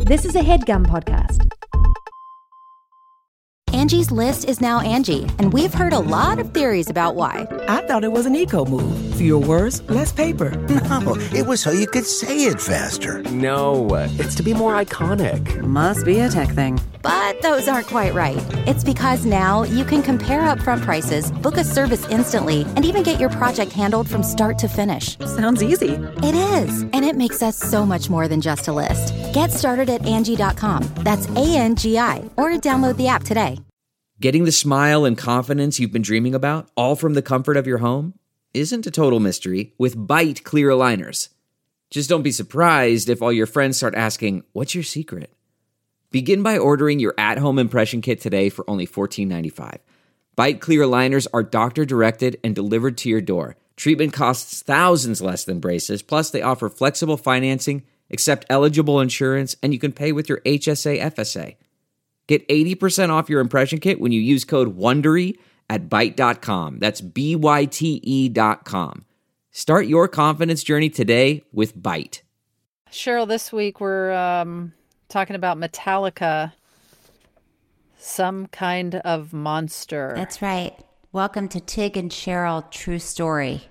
This is a HeadGum podcast. Angie's List is now Angie, and we've heard a lot of theories about why. I thought it was an eco move. Fewer words, less paper. No, it was so you could say it faster. No, it's to be more iconic. Must be a tech thing. But those aren't quite right. It's because now you can compare upfront prices, book a service instantly, and even get your project handled from start to finish. Sounds easy. It is, and it makes us so much more than just a list. Get started at Angie.com. That's ANGI, or download the app today. Getting the smile and confidence you've been dreaming about, all from the comfort of your home, isn't a total mystery with Byte clear aligners. Just don't be surprised if all your friends start asking, "What's your secret?" Begin by ordering your at-home impression kit today for only $14.95. Byte clear aligners are doctor-directed and delivered to your door. Treatment costs thousands less than braces, plus they offer flexible financing, accept eligible insurance, and you can pay with your HSA FSA. Get 80% off your impression kit when you use code WONDERY at Byte.com. That's BYTE.com. Start your confidence journey today with Byte. Cheryl, this week we're talking about Metallica, Some Kind of Monster. That's right. Welcome to Tig and Cheryl True Story.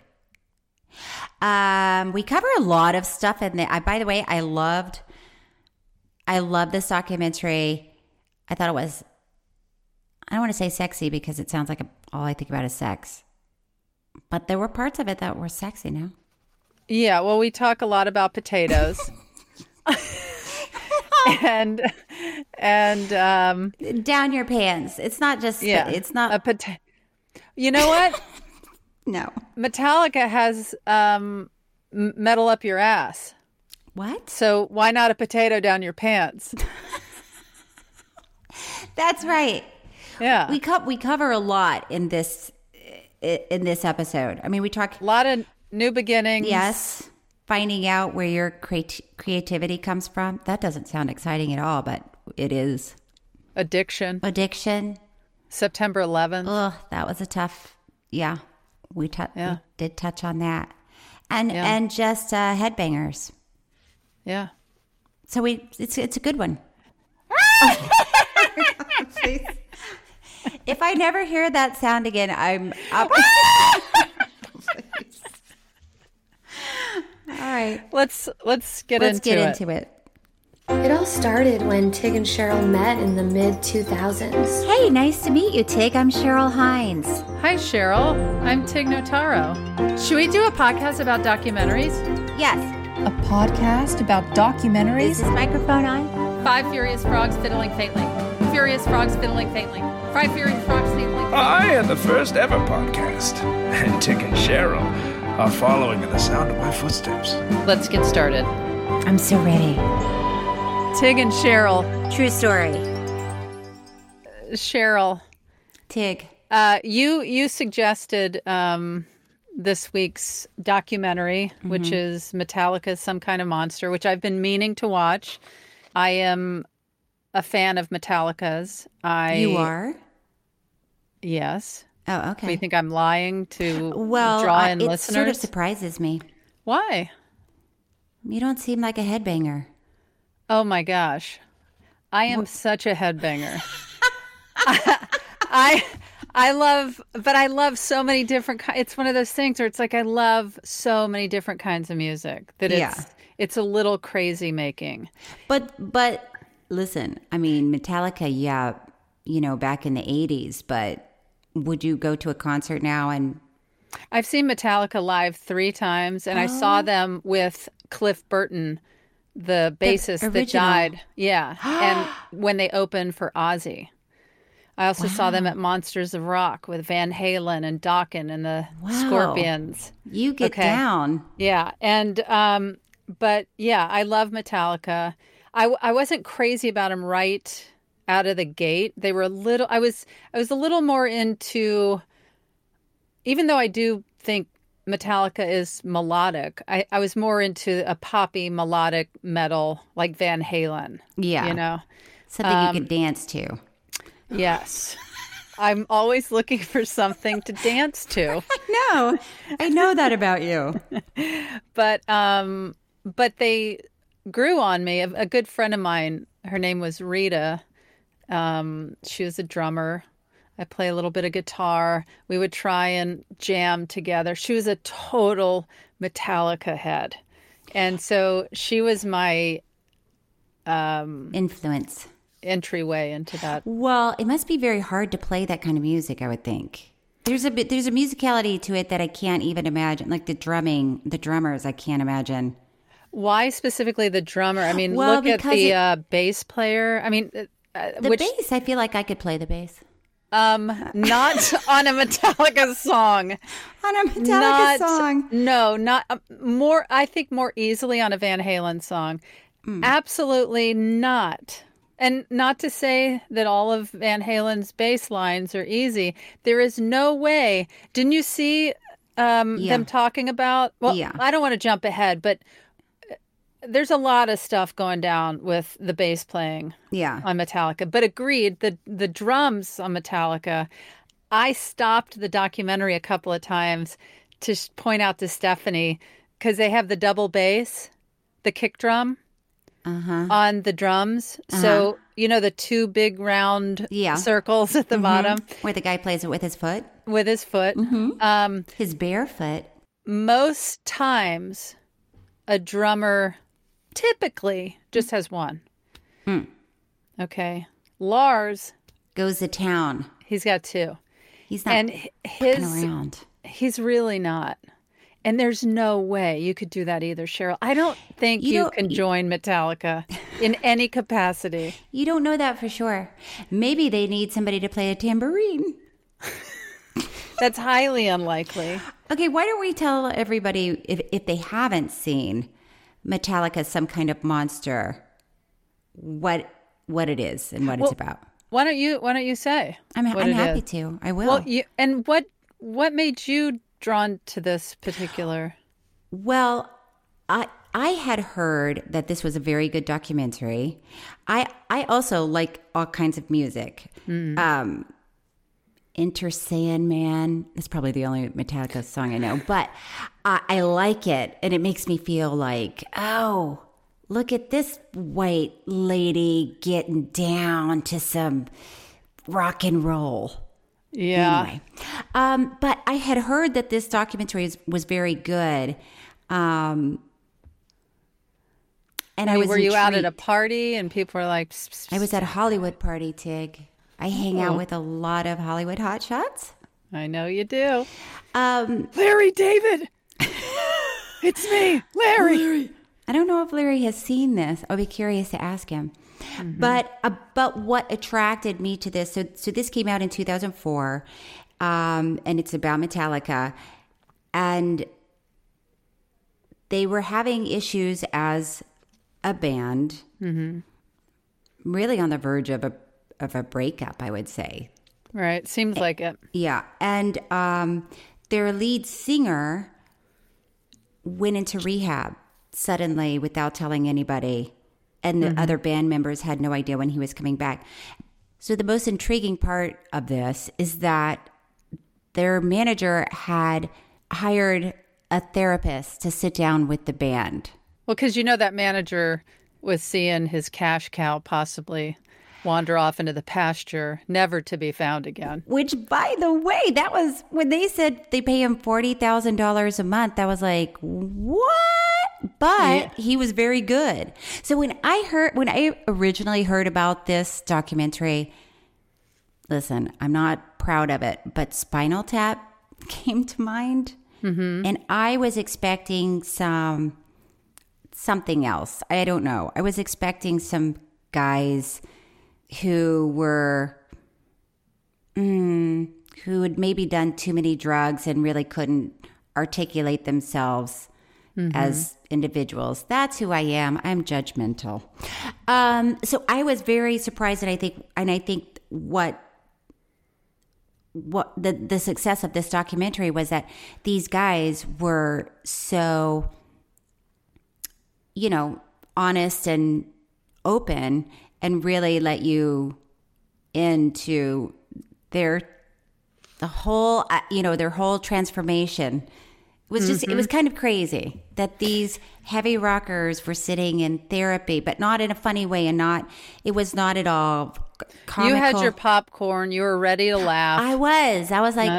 We cover a lot of stuff in there. By the way, I loved this documentary. I thought it was, I don't want to say sexy because it sounds like all I think about is sex. But there were parts of it that were sexy now. Yeah, well, we talk a lot about potatoes. and down your pants. It's not just, it's not a potato. You know what? No. Metallica has metal up your ass. What? So why not a potato down your pants? That's right. Yeah. We cover a lot in this episode. I mean, we talk a lot of new beginnings. Yes. Finding out where your creativity comes from. That doesn't sound exciting at all, but it is. Addiction. September 11th. Oh, that was a tough. Yeah. We did touch on that. And just headbangers. Yeah. So it's a good one. If I never hear that sound again, I'm up. All right. Let's get into it. It all started when Tig and Cheryl met in the mid-2000s. Hey, nice to meet you, Tig. I'm Cheryl Hines. Hi, Cheryl. I'm Tig Notaro. Should we do a podcast about documentaries? Yes. A podcast about documentaries? Is this microphone on? 5 furious frogs fiddling faintly. Furious frogs fiddling faintly. 5 furious frogs fiddling faintly. I am the first ever podcast, and Tig and Cheryl are following in the sound of my footsteps. Let's get started. I'm so ready. Tig and Cheryl. True story. Cheryl. Tig. You suggested this week's documentary, which is Metallica's Some Kind of Monster, which I've been meaning to watch. I am a fan of Metallica's. You are? Yes. Oh, okay. Do you think I'm lying to draw in listeners? It sort of surprises me. Why? You don't seem like a headbanger. Oh my gosh. I am such a headbanger. I love so many different it's one of those things where it's like I love so many different kinds of music that it's a little crazy making. But listen, I mean, Metallica, back in the 80s, but would you go to a concert now? And I've seen Metallica live 3 times, and I saw them with Cliff Burton, the bassist that died. Yeah. And when they opened for Ozzy. I also saw them at Monsters of Rock with Van Halen and Dokken and the Scorpions. You get down. Yeah. And, but yeah, I love Metallica. I wasn't crazy about them right out of the gate. They were I was a little more into, even though I do think Metallica is melodic, I was more into a poppy melodic metal like Van Halen. Yeah. Something you could dance to. Yes. I'm always looking for something to dance to. I know that about you. But they, grew on me. A good friend of mine, her name was Rita. She was a drummer. I play a little bit of guitar. We would try and jam together. She was a total Metallica head. And so she was my influence. Entryway into that. Well, it must be very hard to play that kind of music, I would think. There's a musicality to it that I can't even imagine. Like the drummers, I can't imagine. Why specifically the drummer? I mean, well, look at the bass player. I mean, bass, I feel like I could play the bass. Not on a Metallica song. On a Metallica song. No, not more. I think more easily on a Van Halen song. Absolutely not. And not to say that all of Van Halen's bass lines are easy. There is no way. Didn't you see them talking about? Well, I don't want to jump ahead, but there's a lot of stuff going down with the bass playing on Metallica. But agreed, the drums on Metallica, I stopped the documentary a couple of times to point out to Stephanie, because they have the double bass, the kick drum. On the drums. So, the two big round circles at the bottom. Where the guy plays it with his foot? With his foot. His bare foot. Most times, a drummer typically just has one. Okay. Lars goes to town. He's got two. He's not around. He's really not. And there's no way you could do that either, Cheryl. I don't think you can join Metallica in any capacity. You don't know that for sure. Maybe they need somebody to play a tambourine. That's highly unlikely. Okay, why don't we tell everybody, if they haven't seen Metallica, Some Kind of Monster, what it is and what it's about? Why don't you say? I'm happy to. I will. Well, what made you drawn to this particular? Well, I had heard that this was a very good documentary. I also like all kinds of music. Enter Sandman. That's probably the only Metallica song I know, but I like it, and it makes me feel like, oh, look at this white lady getting down to some rock and roll. Yeah. Anyway, but I had heard that this documentary was very good. And were you out at a party and people were like... Psst, psst, psst. I was at a Hollywood party, Tig. I hang out with a lot of Hollywood hotshots. I know you do. Larry David! It's me, Larry! I don't know if Larry has seen this. I'll be curious to ask him. But what attracted me to this, so this came out in 2004, and it's about Metallica, and they were having issues as a band, really on the verge of a breakup, I would say. Right, seems like it. Yeah, and their lead singer went into rehab suddenly without telling anybody. And the other band members had no idea when he was coming back. So the most intriguing part of this is that their manager had hired a therapist to sit down with the band. Well, because that manager was seeing his cash cow possibly wander off into the pasture, never to be found again. Which, by the way, that was when they said they pay him $40,000 a month. I was like, what? But he was very good. So when I originally heard about this documentary, listen, I'm not proud of it, but Spinal Tap came to mind. And I was expecting something else. I don't know. I was expecting some guys who had maybe done too many drugs and really couldn't articulate themselves as individuals. That's who I am. I'm judgmental. So I was very surprised, and I think what the success of this documentary was that these guys were so, honest and open, and really let you into their whole transformation was just, it was kind of crazy that these heavy rockers were sitting in therapy, but not in a funny way, and it was not at all comical. You had your popcorn. You were ready to laugh. I was like,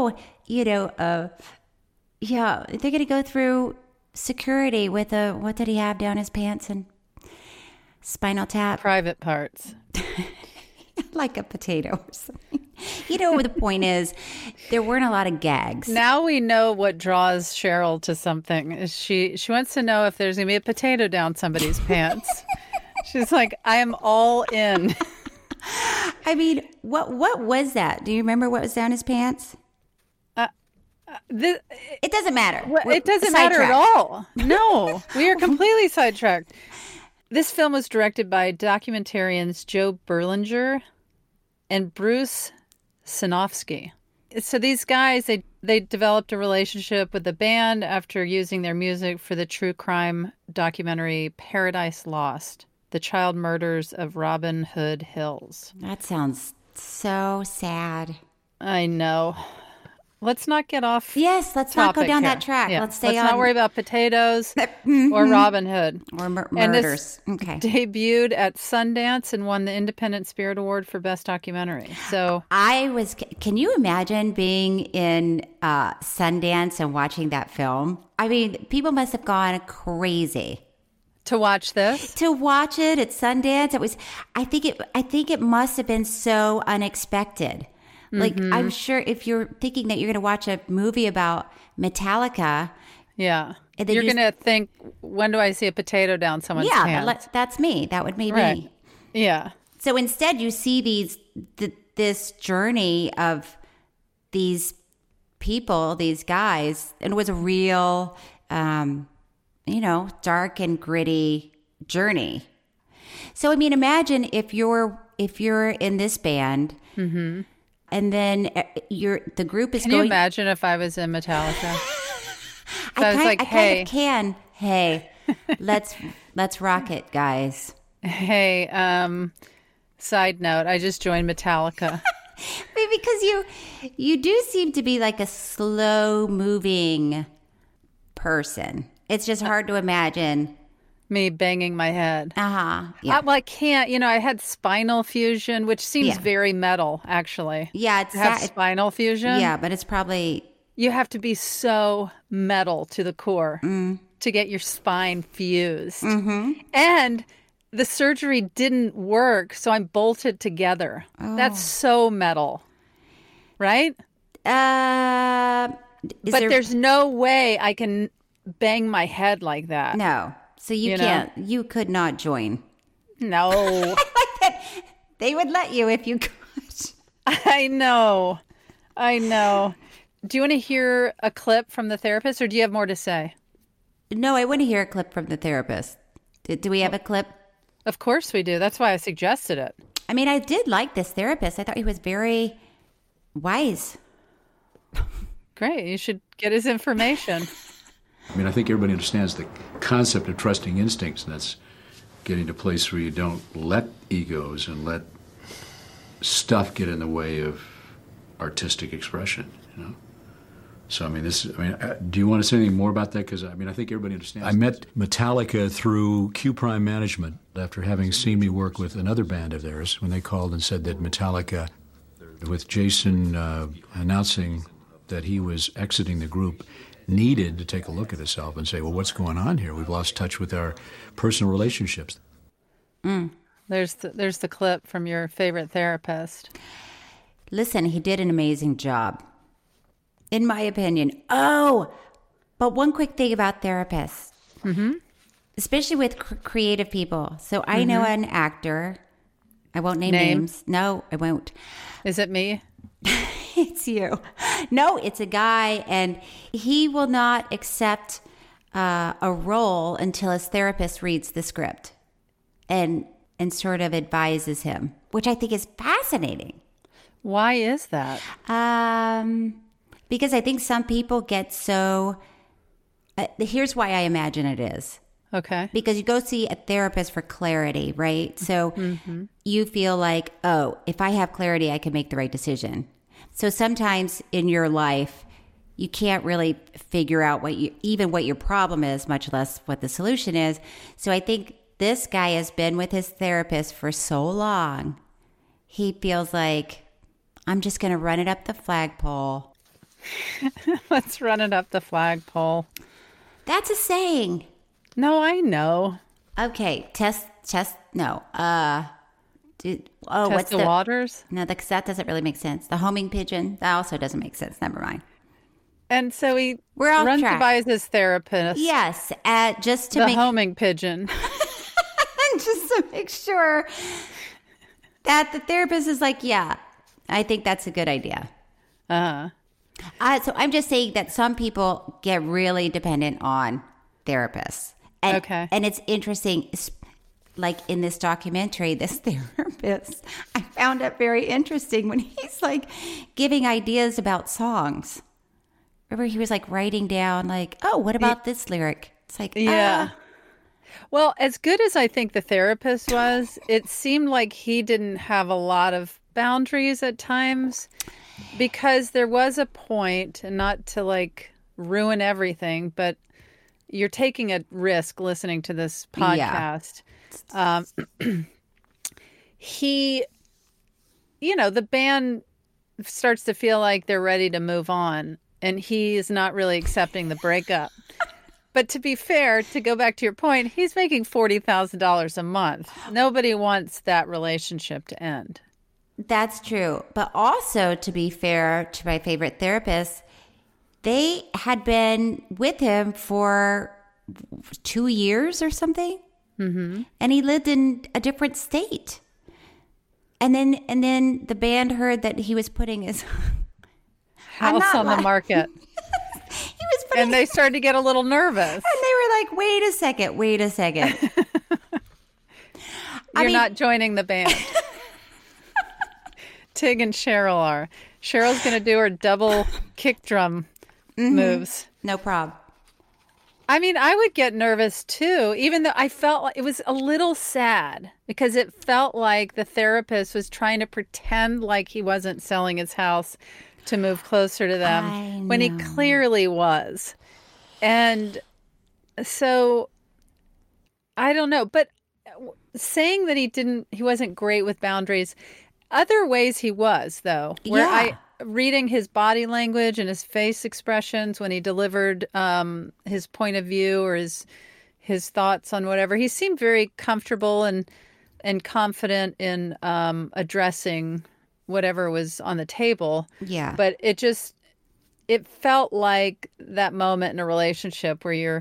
yeah, they're going to go through security with what did he have down his pants and Spinal Tap? Private parts. Like a potato or something. The point is, there weren't a lot of gags. Now we know what draws Cheryl to something. She wants to know if there's going to be a potato down somebody's pants. She's like, I am all in. I mean, what was that? Do you remember what was down his pants? It doesn't matter. It doesn't matter at all. No, we are completely sidetracked. This film was directed by documentarians Joe Berlinger and Bruce Sinofsky. So these guys, they developed a relationship with the band after using their music for the true crime documentary Paradise Lost, The Child Murders of Robin Hood Hills. That sounds so sad. I know. Let's not get off. Yes, let's not go down that track. Yeah. Let's not worry about potatoes or Robin Hood or murders. And this debuted at Sundance and won the Independent Spirit Award for Best Documentary. So Can you imagine being in Sundance and watching that film? I mean, people must have gone crazy to watch this. To watch it at Sundance, it was. I think it must have been so unexpected. Like, I'm sure if you're thinking that you're going to watch a movie about Metallica. Yeah. You're going to think, when do I see a potato down someone's pants? Yeah, that's me. That would be right. me. Yeah. So instead, you see this journey of these people, these guys, and it was a real, dark and gritty journey. So, I mean, imagine if you're in this band. Mm-hmm. And then the group is Can going... you imagine if I was in Metallica? I kind of can. Hey, let's rock it, guys. Hey, side note, I just joined Metallica. Because you do seem to be like a slow-moving person. It's just hard to imagine... Me banging my head. Uh-huh. Yeah. I can't. I had spinal fusion, which seems very metal, actually. Yeah. It's spinal fusion. Yeah, but it's probably... You have to be so metal to the core to get your spine fused. Mm-hmm. And the surgery didn't work, so I'm bolted together. Oh. That's so metal. Right? There's no way I can bang my head like that. No. So you can't. You could not join. No. I like that. They would let you if you could. I know. Do you want to hear a clip from the therapist, or do you have more to say? No, I want to hear a clip from the therapist. Do we have a clip? Of course we do. That's why I suggested it. I mean, I did like this therapist. I thought he was very wise. Great. You should get his information. I mean, I think everybody understands the concept of trusting instincts, and that's getting to a place where you don't let egos and let stuff get in the way of artistic expression, So, do you want to say anything more about that? Because, I think everybody understands. I met Metallica through Q Prime Management after having seen me work with another band of theirs when they called and said that Metallica, with Jason announcing that he was exiting the group, needed to take a look at itself and say, well, what's going on here? We've lost touch with our personal relationships. There's the clip from your favorite therapist. Listen, he did an amazing job, in my opinion. Oh, but one quick thing about therapists, especially with creative people. So I know an actor. I won't name names. No, I won't. Is it me? It's you. No, it's a guy, and he will not accept a role until his therapist reads the script and sort of advises him, which I think is fascinating. Why is that? Because I think some people get so... here's why I imagine it is. Okay. Because you go see a therapist for clarity, right? So you feel like, oh, if I have clarity, I can make the right decision. So sometimes in your life, you can't really figure out what your problem is, much less what the solution is. So I think this guy has been with his therapist for so long. He feels like, I'm just going to run it up the flagpole. Let's run it up the flagpole. That's a saying. No, I know. Okay, test. No. Test the waters? No, because that doesn't really make sense. The homing pigeon, that also doesn't make sense. Never mind. And so he We're off runs track. by his therapist. Yes, just to the make homing pigeon. just to make sure that the therapist is like, yeah, I think that's a good idea. So I'm just saying that some people get really dependent on therapists. And, Okay. And it's interesting, like in this documentary, this therapist, I found it very interesting when he's like giving ideas about songs. Remember, he was like writing down like, oh, what about this lyric? It's like, Yeah. Well, as good as I think the therapist was, it seemed like he didn't have a lot of boundaries at times, because there was a point, and not to like ruin everything, but you're taking a risk listening to this podcast. He, the band starts to feel like they're ready to move on, and he is not really accepting the breakup. But to be fair, to go back to your point, he's making $40,000 a month. Nobody wants that relationship to end. That's true. But also, to be fair to my favorite therapist, they had been with him for 2 years or something. Mm-hmm. And he lived in a different state. And then the band heard that he was putting his house on the market. And they started to get a little nervous. And they were like, wait a second. You're not joining the band. Tig and Cheryl are. Cheryl's going to do her double kick drum moves. No problem. I mean, I would get nervous too, even though I felt like it was a little sad, because it felt like the therapist was trying to pretend like he wasn't selling his house to move closer to them when he clearly was. And so I don't know, but saying that he wasn't great with boundaries, other ways he was, though, where reading his body language and his face expressions when he delivered his point of view or his thoughts on whatever, he seemed very comfortable and confident in addressing whatever was on the table. Yeah. But it felt like that moment in a relationship where you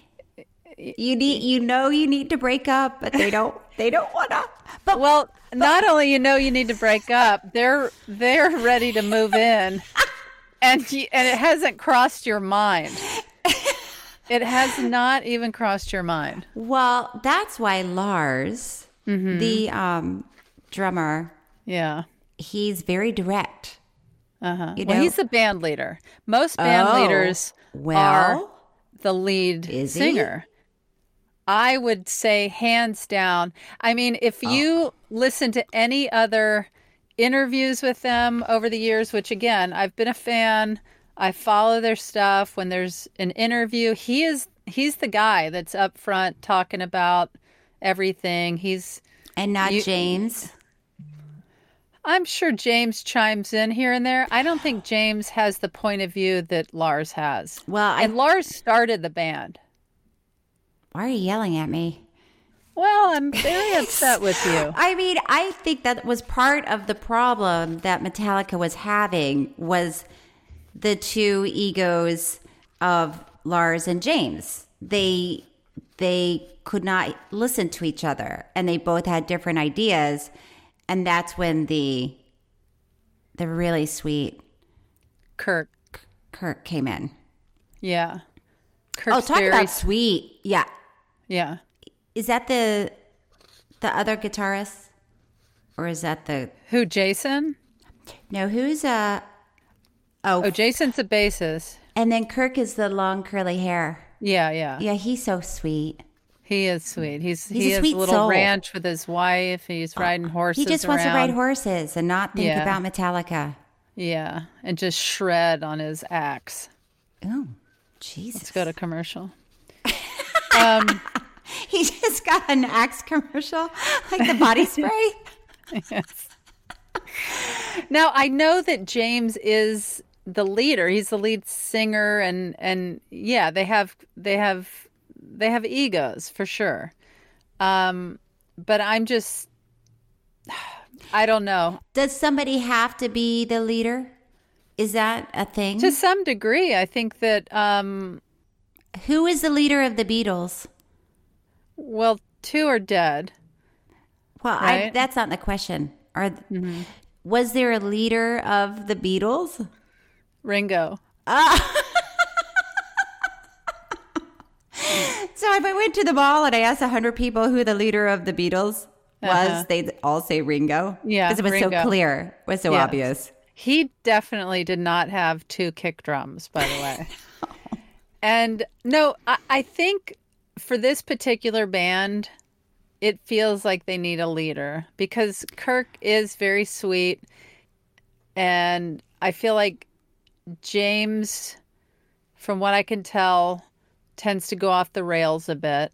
need to break up, but they don't want to. But well, not only you need to break up, they're ready to move in, and it hasn't crossed your mind. It has not even crossed your mind. Well, that's why Lars, the drummer, he's very direct. Well, he's the band leader. Most band leaders are the lead singer. I would say hands down. I mean, if you listen to any other interviews with them over the years, which again, I've been a fan, I follow their stuff. When there's an interview, he's the guy that's up front talking about everything. And not James. I'm sure James chimes in here and there. I don't think James has the point of view that Lars has. And Lars started the band. Why are you yelling at me? Well, I'm very upset with you. I mean, I think that was part of the problem that Metallica was having, was the two egos of Lars and James. They could not listen to each other, and they both had different ideas. And that's when the really sweet Kirk came in. Yeah. Kirk's talk about sweet. Yeah. Yeah. Is that the other guitarist? Or is that who, Jason? No, who's Jason's the bassist. And then Kirk is the long curly hair. Yeah. Yeah, he's so sweet. He is sweet. He has a a little soul. ranch with his wife. He's riding horses. He just wants to ride horses and not think about Metallica. Yeah, and just shred on his axe. Oh, Jesus. Let's go to commercial. He just got an Axe commercial, like the body spray. Yes. Now, I know that James is the leader. He's the lead singer, and yeah, they have egos for sure. But I'm just, I don't know. Does somebody have to be the leader? Is that a thing? To some degree, I think that. Who is the leader of the Beatles? Well, 2 are dead. Well, right? That's not the question. Was there a leader of the Beatles? Ringo. So if I went to the mall and I asked 100 people who the leader of the Beatles was, they'd all say Ringo. Yeah, because it was Ringo. So clear. It was so obvious. He definitely did not have 2 kick drums, by the way. And no, I think for this particular band, it feels like they need a leader because Kirk is very sweet. And I feel like James, from what I can tell, tends to go off the rails a bit.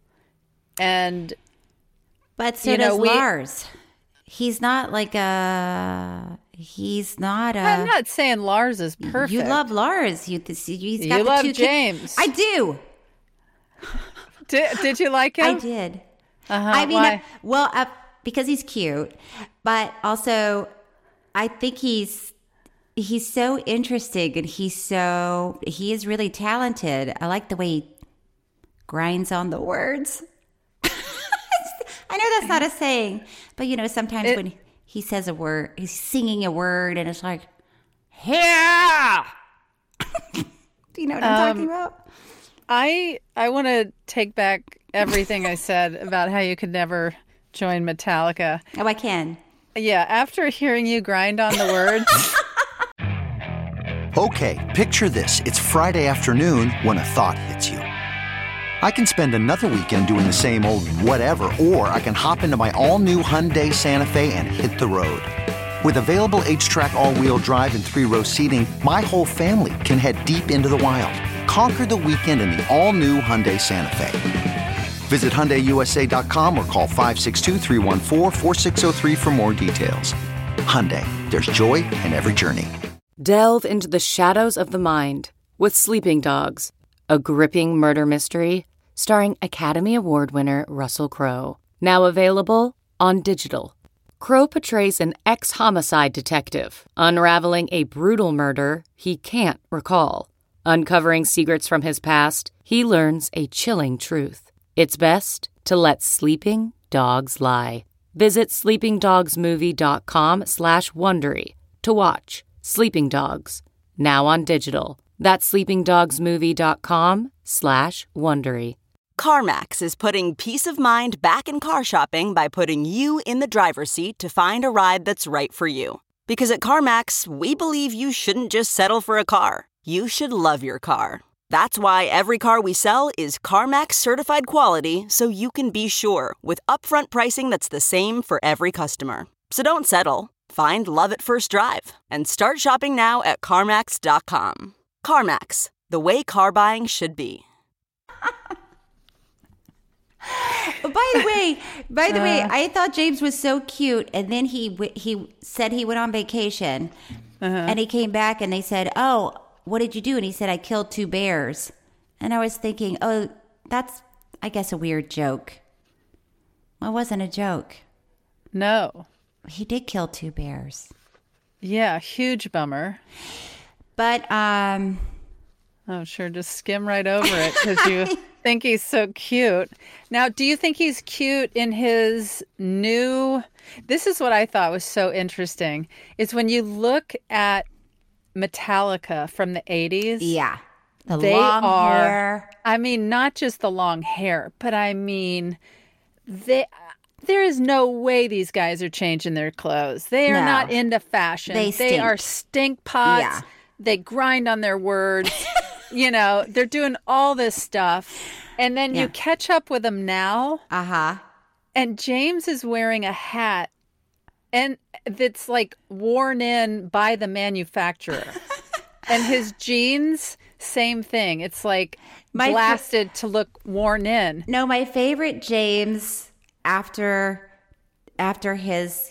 But so does Lars. He's not like I'm not saying Lars is perfect. You love Lars. He's got you the love 2 James. I do. Did you like him? I did. I mean, why? Because he's cute, but also I think he's so interesting and he is really talented. I like the way he grinds on the words. I know that's not a saying, but sometimes when he says a word, he's singing a word and it's like, yeah. Do you know what I'm talking about? I want to take back everything I said about how you could never join Metallica. Oh, I can. Yeah, after hearing you grind on the words. Okay, picture this. It's Friday afternoon when a thought hits you. I can spend another weekend doing the same old whatever, or I can hop into my all-new Hyundai Santa Fe and hit the road. With available H-Track all-wheel drive and 3-row seating, my whole family can head deep into the wild. Conquer the weekend in the all-new Hyundai Santa Fe. Visit HyundaiUSA.com or call 562-314-4603 for more details. Hyundai, there's joy in every journey. Delve into the shadows of the mind with Sleeping Dogs, a gripping murder mystery starring Academy Award winner Russell Crowe. Now available on digital. Crowe portrays an ex-homicide detective unraveling a brutal murder he can't recall. Uncovering secrets from his past, he learns a chilling truth. It's best to let sleeping dogs lie. Visit sleepingdogsmovie.com/Wondery to watch Sleeping Dogs, now on digital. That's sleepingdogsmovie.com/Wondery. CarMax is putting peace of mind back in car shopping by putting you in the driver's seat to find a ride that's right for you. Because at CarMax, we believe you shouldn't just settle for a car. You should love your car. That's why every car we sell is CarMax certified quality, so you can be sure with upfront pricing that's the same for every customer. So don't settle. Find love at first drive and start shopping now at CarMax.com. CarMax, the way car buying should be. By the way, I thought James was so cute, and then he said he went on vacation, and he came back, and they said, "Oh, what did you do?" And he said, "I killed 2 bears." And I was thinking, "Oh, that's, I guess, a weird joke." Well, it wasn't a joke. No, he did kill 2 bears. Yeah, huge bummer. But oh, sure, just skim right over it because you think he's so cute. Now, do you think he's cute in his new... This is what I thought was so interesting, is when you look at Metallica from the 80s. Yeah. The long hair. I mean, not just the long hair, but I mean, there is no way these guys are changing their clothes. They are not into fashion. They are stink pots. Yeah. They grind on their words. They're doing all this stuff. And then you catch up with them now. And James is wearing a hat and that's like worn in by the manufacturer. And his jeans same thing. It's like blasted to look worn in. No, my favorite James after his,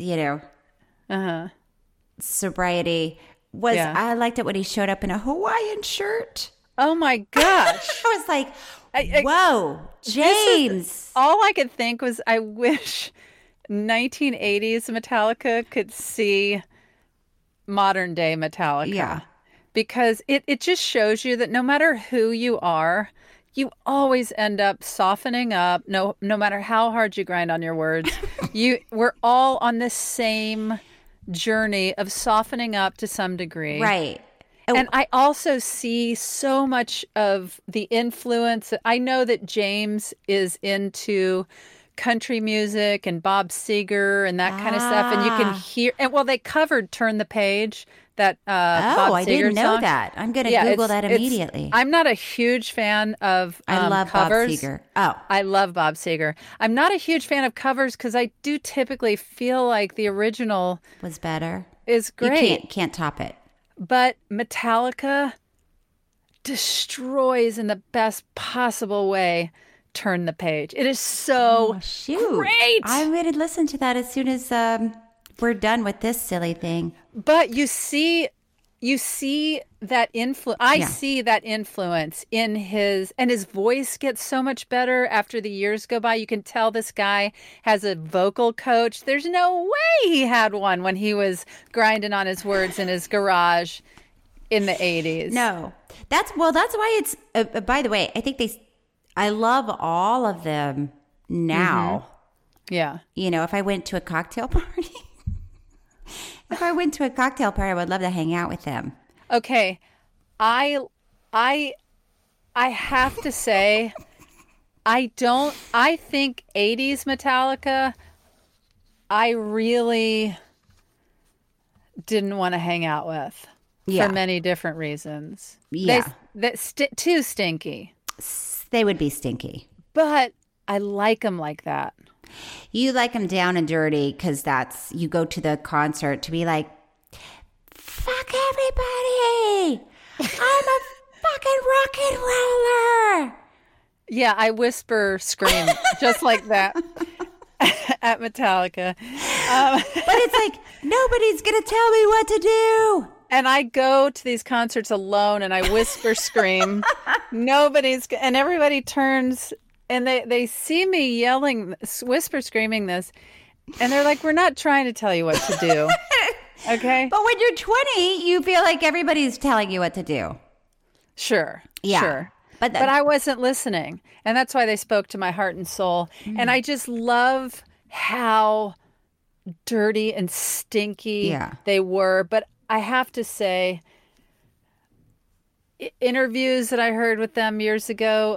sobriety was I liked it when he showed up in a Hawaiian shirt. Oh my gosh. I was like, whoa, James. All I could think was I wish 1980s Metallica could see modern day Metallica. Yeah. Because it just shows you that no matter who you are, you always end up softening up. No matter how hard you grind on your words, we're all on the same journey of softening up to some degree. Right. And I also see so much of the influence. I know that James is into country music and Bob Seger and that kind of stuff. And you can hear, they covered Turn the Page. That Bob Seger I didn't know song. that. I'm going to Google that immediately. I'm not a huge fan of I love covers. Bob Seger. Oh. I love Bob Seger. I'm not a huge fan of covers because I do typically feel like the original was better. Is great. You can't top it. But Metallica destroys in the best possible way Turn the Page. It is so great. I'm going to listen to that as soon as we're done with this silly thing. But you see that influence. I see that influence in his voice gets so much better after the years go by. You can tell this guy has a vocal coach. There's no way he had one when he was grinding on his words in his garage in the 80s. No, that's why it's. By the way, I love all of them now. Mm-hmm. Yeah, if I went to a cocktail party. If I went to a cocktail party, I would love to hang out with them. Okay. I have to say, I think 80s Metallica, I really didn't want to hang out with for many different reasons. Yeah. Too stinky. They would be stinky. But I like them like that. You like them down and dirty because you go to the concert to be like, fuck everybody. I'm a fucking rock and roller. Yeah, I whisper, scream just like that at Metallica. But it's like, nobody's going to tell me what to do. And I go to these concerts alone and I whisper, scream. And everybody turns. And they see me yelling, whisper screaming this, and they're like, we're not trying to tell you what to do. Okay? But when you're 20, you feel like everybody's telling you what to do. Sure. Yeah. Sure. But I wasn't listening. And that's why they spoke to my heart and soul. Mm. And I just love how dirty and stinky they were. But I have to say, interviews that I heard with them years ago,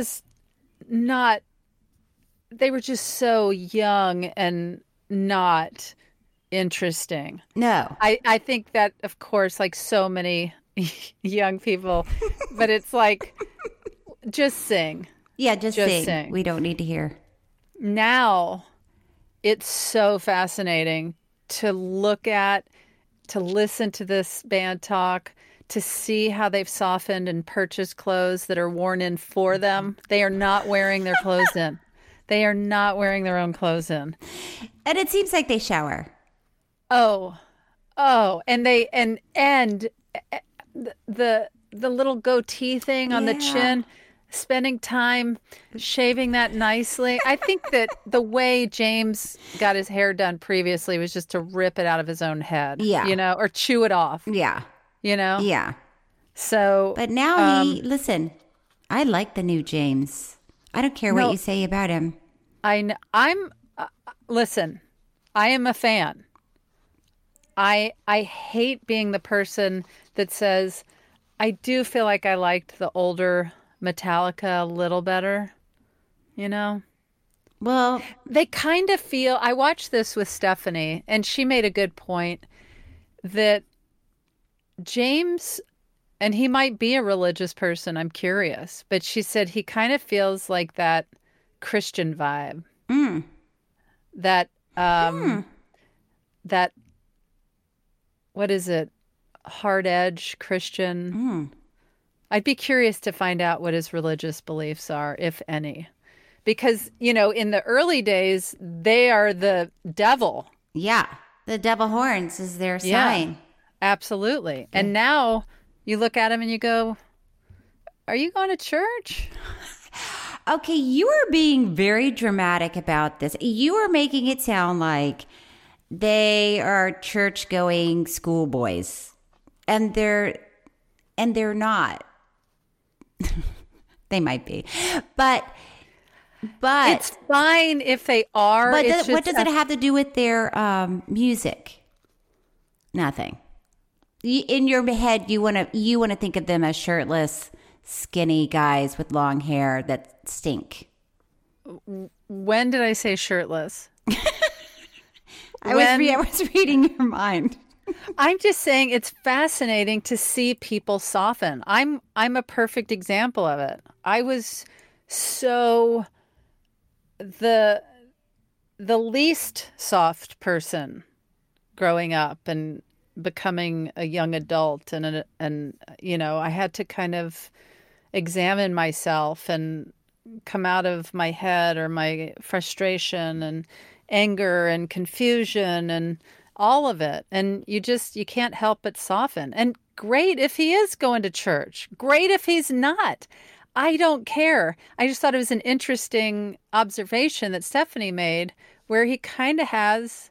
they were just so young and not interesting. No. I think that, of course, like so many young people, but it's like, just sing. Yeah, just sing. We don't need to hear. Now, it's so fascinating to look at, to listen to this band talk, to see how they've softened and purchased clothes that are worn in for them. They are not wearing their clothes in. They are not wearing their own clothes in. And it seems like they shower. Oh, and the little goatee thing on the chin, spending time shaving that nicely. I think that the way James got his hair done previously was just to rip it out of his own head. Yeah. Or chew it off. Yeah. Yeah. So, but now listen, I like the new James. I don't care what you say about him. Listen, I am a fan. I hate being the person that says, I do feel like I liked the older Metallica a little better, Well, they kind of feel, I watched this with Stephanie and she made a good point that James, and he might be a religious person, I'm curious, but she said he kind of feels like that Christian vibe. That, that, what is it? Hard edge Christian. I'd be curious to find out what his religious beliefs are, if any. Because, in the early days, they are the devil. Yeah. The devil horns is their sign. Yeah, absolutely. And now you look at him and you go, are you going to church? Okay, you are being very dramatic about this. You are making it sound like they are church-going schoolboys. And they're not. They might be. But it's fine if they are. But what does it have to do with their music? Nothing. In your head, you want to think of them as shirtless, skinny guys with long hair that stink. When did I say shirtless? I was reading your mind. I'm just saying it's fascinating to see people soften. I'm a perfect example of it. I was so the least soft person growing up and becoming a young adult, and I had to kind of examine myself and come out of my head or my frustration and anger and confusion and all of it. And you can't help but soften. And great if he is going to church. Great if he's not. I don't care. I just thought it was an interesting observation that Stephanie made, where he kind of has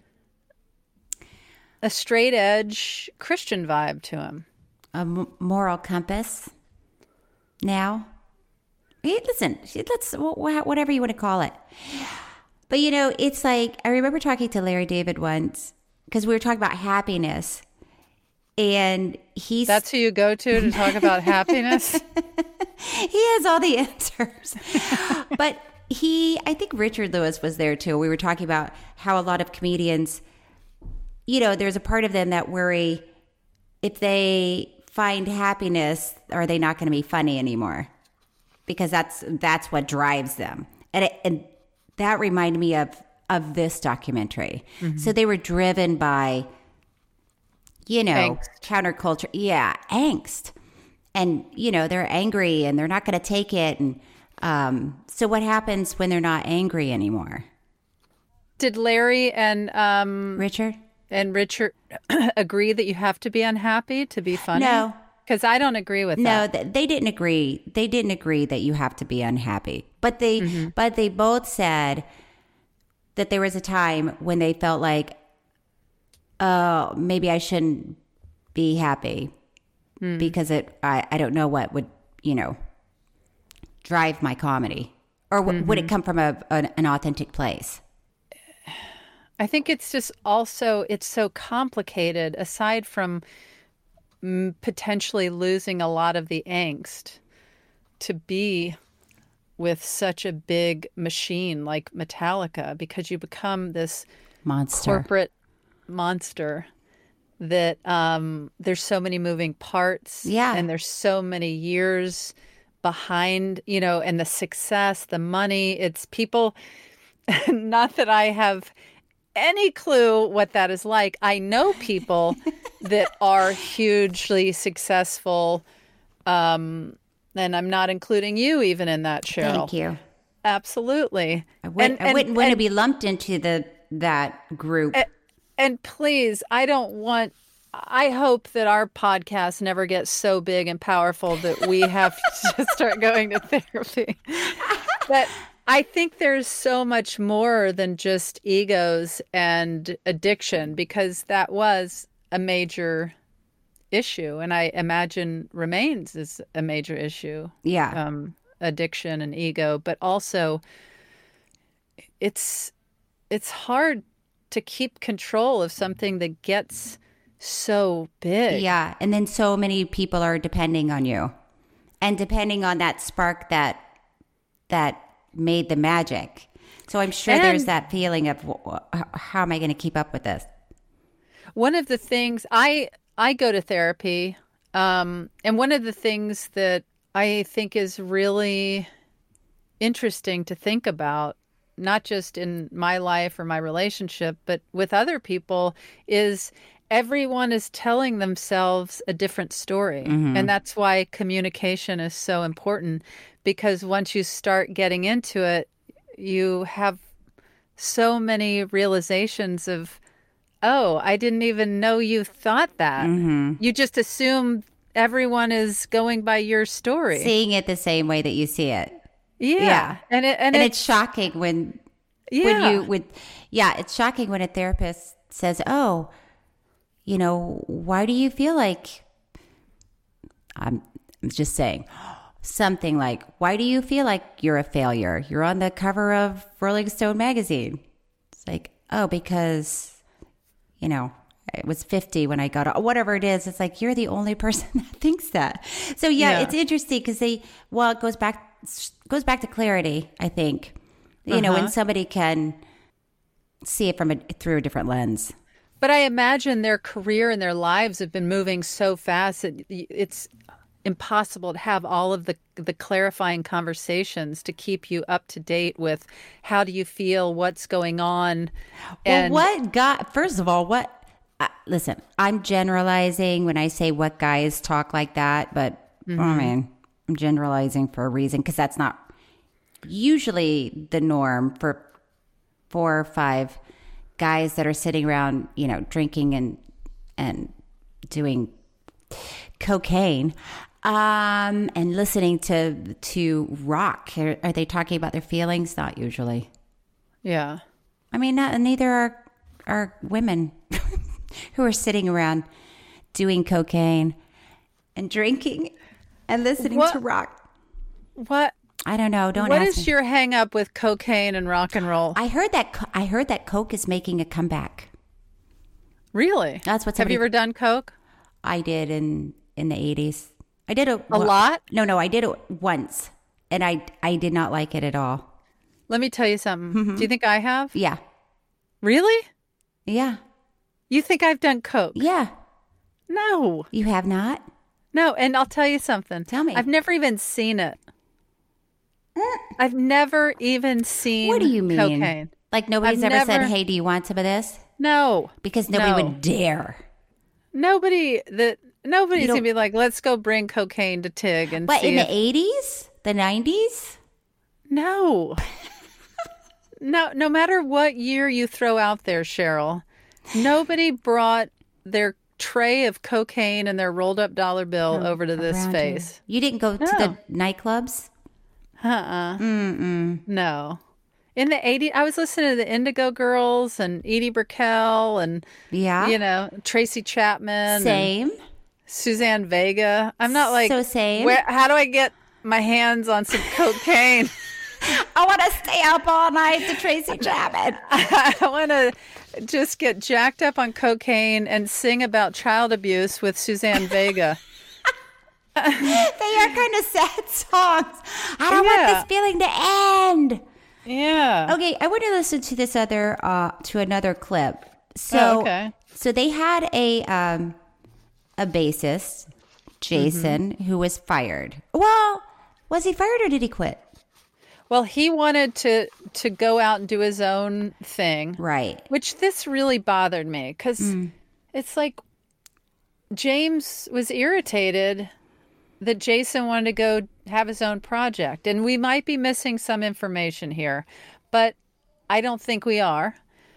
a straight edge Christian vibe to him. A moral compass now. Listen, that's whatever you want to call it. But, it's like, I remember talking to Larry David once, because we were talking about happiness. And that's who you go to talk about happiness? He has all the answers. But I think Richard Lewis was there too. We were talking about how a lot of comedians, there's a part of them that worry if they find happiness, are they not going to be funny anymore? Because that's what drives them. And that reminded me of this documentary. Mm-hmm. So they were driven by, angst. Counterculture. Yeah, angst. And, they're angry and they're not going to take it. And so what happens when they're not angry anymore? Did Larry and Richard agree that you have to be unhappy to be funny? No. Because I don't agree with that. No, they didn't agree. They didn't agree that you have to be unhappy. But they both said that there was a time when they felt like, oh, maybe I shouldn't be happy because I don't know what would, drive my comedy. Or would it come from an authentic place? I think it's just also, it's so complicated, aside from potentially losing a lot of the angst, to be with such a big machine like Metallica, because you become this corporate monster that there's so many moving parts. Yeah. And there's so many years behind, and the success, the money, it's people, not that I have any clue what that is like. I know people that are hugely successful, and I'm not including you even in that, Cheryl. Thank you. Absolutely. I wouldn't want to be lumped into that group. And please, I hope that our podcast never gets so big and powerful that we have to start going to therapy. But I think there's so much more than just egos and addiction, because that was a major issue, and I imagine remains is a major issue. Yeah. Addiction and ego, but also it's hard to keep control of something that gets so big. Yeah, and then so many people are depending on you, and depending on that spark that made the magic. So I'm sure there's that feeling of, how am I going to keep up with this? One of the things, I go to therapy, and one of the things that I think is really interesting to think about, not just in my life or my relationship, but with other people, is everyone is telling themselves a different story. Mm-hmm. And that's why communication is so important, because once you start getting into it, you have so many realizations of, oh, I didn't even know you thought that. Mm-hmm. You just assume everyone is going by your story. Seeing it the same way that you see it. Yeah. And it's shocking when it's shocking when a therapist says, oh, you know, why do you feel like, I'm just saying, something like, why do you feel like you're a failure? You're on the cover of Rolling Stone magazine. It's like, oh, because, you know, I was 50 when I got, whatever it is. It's like, you're the only person that thinks that. So yeah. It's interesting because it goes back to clarity, I think. You know, when somebody can see it through a different lens. But I imagine their career and their lives have been moving so fast that it's impossible to have all of the clarifying conversations to keep you up to date with how do you feel, what's going on. And listen, I'm generalizing when I say what guys talk like that, but I mean, I'm generalizing for a reason, because that's not usually the norm for 4 or 5 guys that are sitting around, you know, drinking and doing cocaine and listening to rock. Are they talking about their feelings? Not usually. Yeah. I mean, neither are women who are sitting around doing cocaine and drinking and listening to rock. What? I don't know. What is your hang up with cocaine and rock and roll? I heard that Coke is making a comeback. Really? That's what. Have you ever done Coke? I did in the 80s. I did it a lot. No, I did it once, and I did not like it at all. Let me tell you something. Mm-hmm. Do you think I have? Yeah. Really? Yeah. You think I've done Coke? Yeah. No. You have not? No, and I'll tell you something. Tell me. I've never even seen it. I've never even seen What do you mean? Cocaine. Like nobody's ever said, hey, do you want some of this? No. Because nobody would dare. Nobody's going to be like, let's go bring cocaine to Tig and But see in the 80s? The 90s? No. No matter what year you throw out there, Cheryl, nobody brought their tray of cocaine and their rolled up dollar bill over to this face. You didn't go to the nightclubs? No. In the 80s, I was listening to the Indigo Girls and Edie Brickell and, you know, Tracy Chapman. Same. And Suzanne Vega. I'm not like, so same. How do I get my hands on some cocaine? I want to stay up all night to Tracy Chapman. I want to just get jacked up on cocaine and sing about child abuse with Suzanne Vega. They are kind of sad songs. I don't want this feeling to end. Yeah. Okay, I want to listen to this to another clip. So, so they had a bassist, Jason, who was fired. Well, was he fired or did he quit? Well, he wanted to go out and do his own thing. Right. Which this really bothered me because it's like James was irritated that Jason wanted to go have his own project. And we might be missing some information here, but I don't think we are.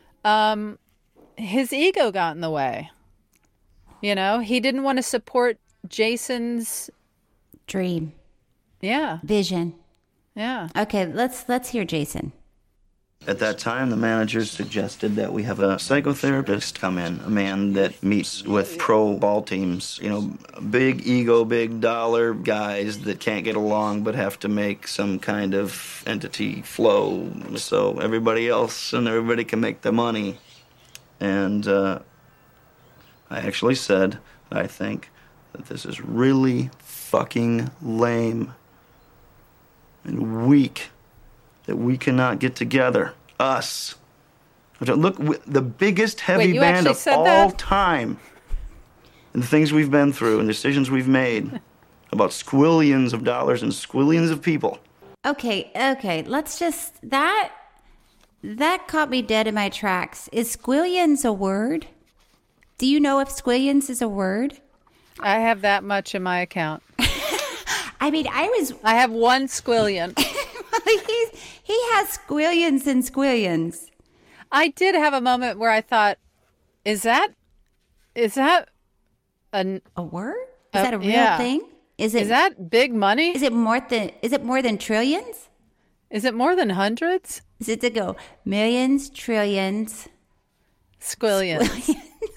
His ego got in the way. You know, he didn't want to support Jason's dream. Yeah. Vision. Yeah. Okay, let's hear Jason. At that time, the manager suggested that we have a psychotherapist come in, a man that meets with pro ball teams, you know, big ego, big dollar guys that can't get along but have to make some kind of entity flow so everybody else and everybody can make the money. And I actually said, I think, that this is really fucking lame and weak. That we cannot get together. Us. Look, the biggest heavy band of all time. And the things we've been through and decisions we've made about squillions of dollars and squillions of people. Okay. Let's just... That caught me dead in my tracks. Is squillions a word? Do you know if squillions is a word? I have that much in my account. I mean, I have 1 squillion. He has squillions and squillions. I did have a moment where I thought, is that a word? Is that a real thing? Is that big money? Is it more than trillions? Is it more than hundreds? Is it to go millions, trillions, squillions?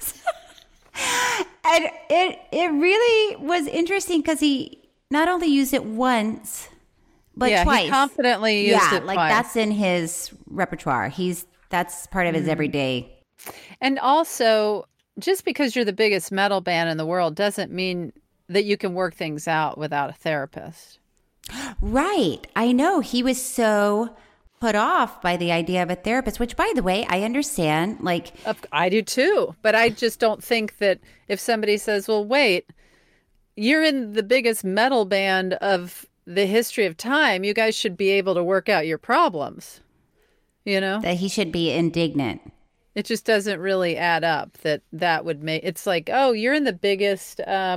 And it really was interesting because he not only used it once, but twice. He confidently used it like twice. That's in his repertoire. That's part of his everyday. And also, just because you're the biggest metal band in the world doesn't mean that you can work things out without a therapist. Right. I know. He was so put off by the idea of a therapist, which, by the way, I understand. Like, I do too. But I just don't think that if somebody says, well, wait, you're in the biggest metal band of the history of time, you guys should be able to work out your problems. You know? That he should be indignant. It just doesn't really add up that would make... It's like, oh, you're in the biggest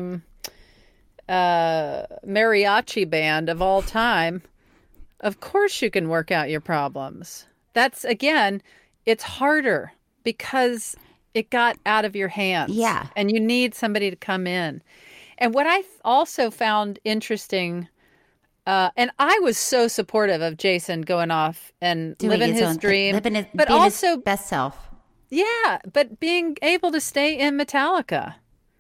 mariachi band of all time. Of course you can work out your problems. That's, again, it's harder because it got out of your hands. Yeah. And you need somebody to come in. And what I also found interesting... and I was so supportive of Jason going off and living his dream, but also his best self. Yeah, but being able to stay in Metallica.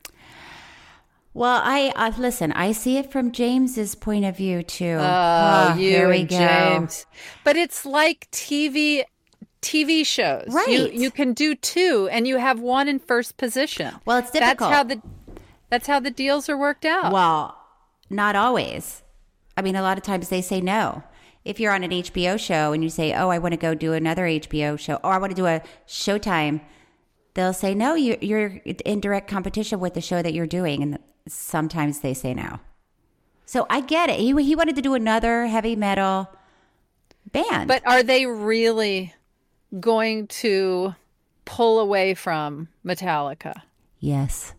Well, I listen. I see it from James's point of view too. Here we go. James. But it's like TV shows, right? You can do 2, and you have 1 in first position. Well, it's difficult. That's how the deals are worked out. Well, not always. I mean, a lot of times they say no. If you're on an HBO show and you say, oh, I want to go do another HBO show, or I want to do a Showtime, they'll say, no, you're in direct competition with the show that you're doing. And sometimes they say no. So I get it. He wanted to do another heavy metal band. But are they really going to pull away from Metallica? Yes.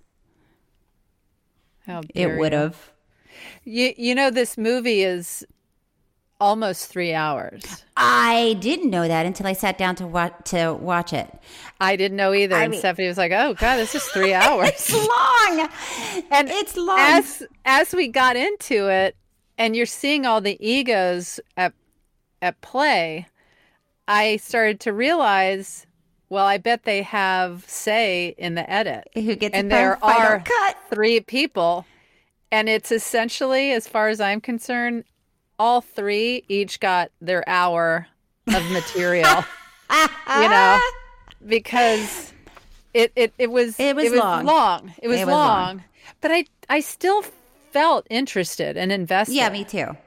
How dare it would have. You know, this movie is almost 3 hours. I didn't know that until I sat down to watch it. I didn't know either. And Stephanie was like, oh, God, this is 3 hours. It's long. And it's long. As we got into it, and you're seeing all the egos at play, I started to realize, well, I bet they have say in the edit. Who gets and the there final are cut. 3 people. And it's essentially, as far as I'm concerned, all 3 each got their hour of material, you know, because it was long. It was long. But I still felt interested and invested. Yeah, me too.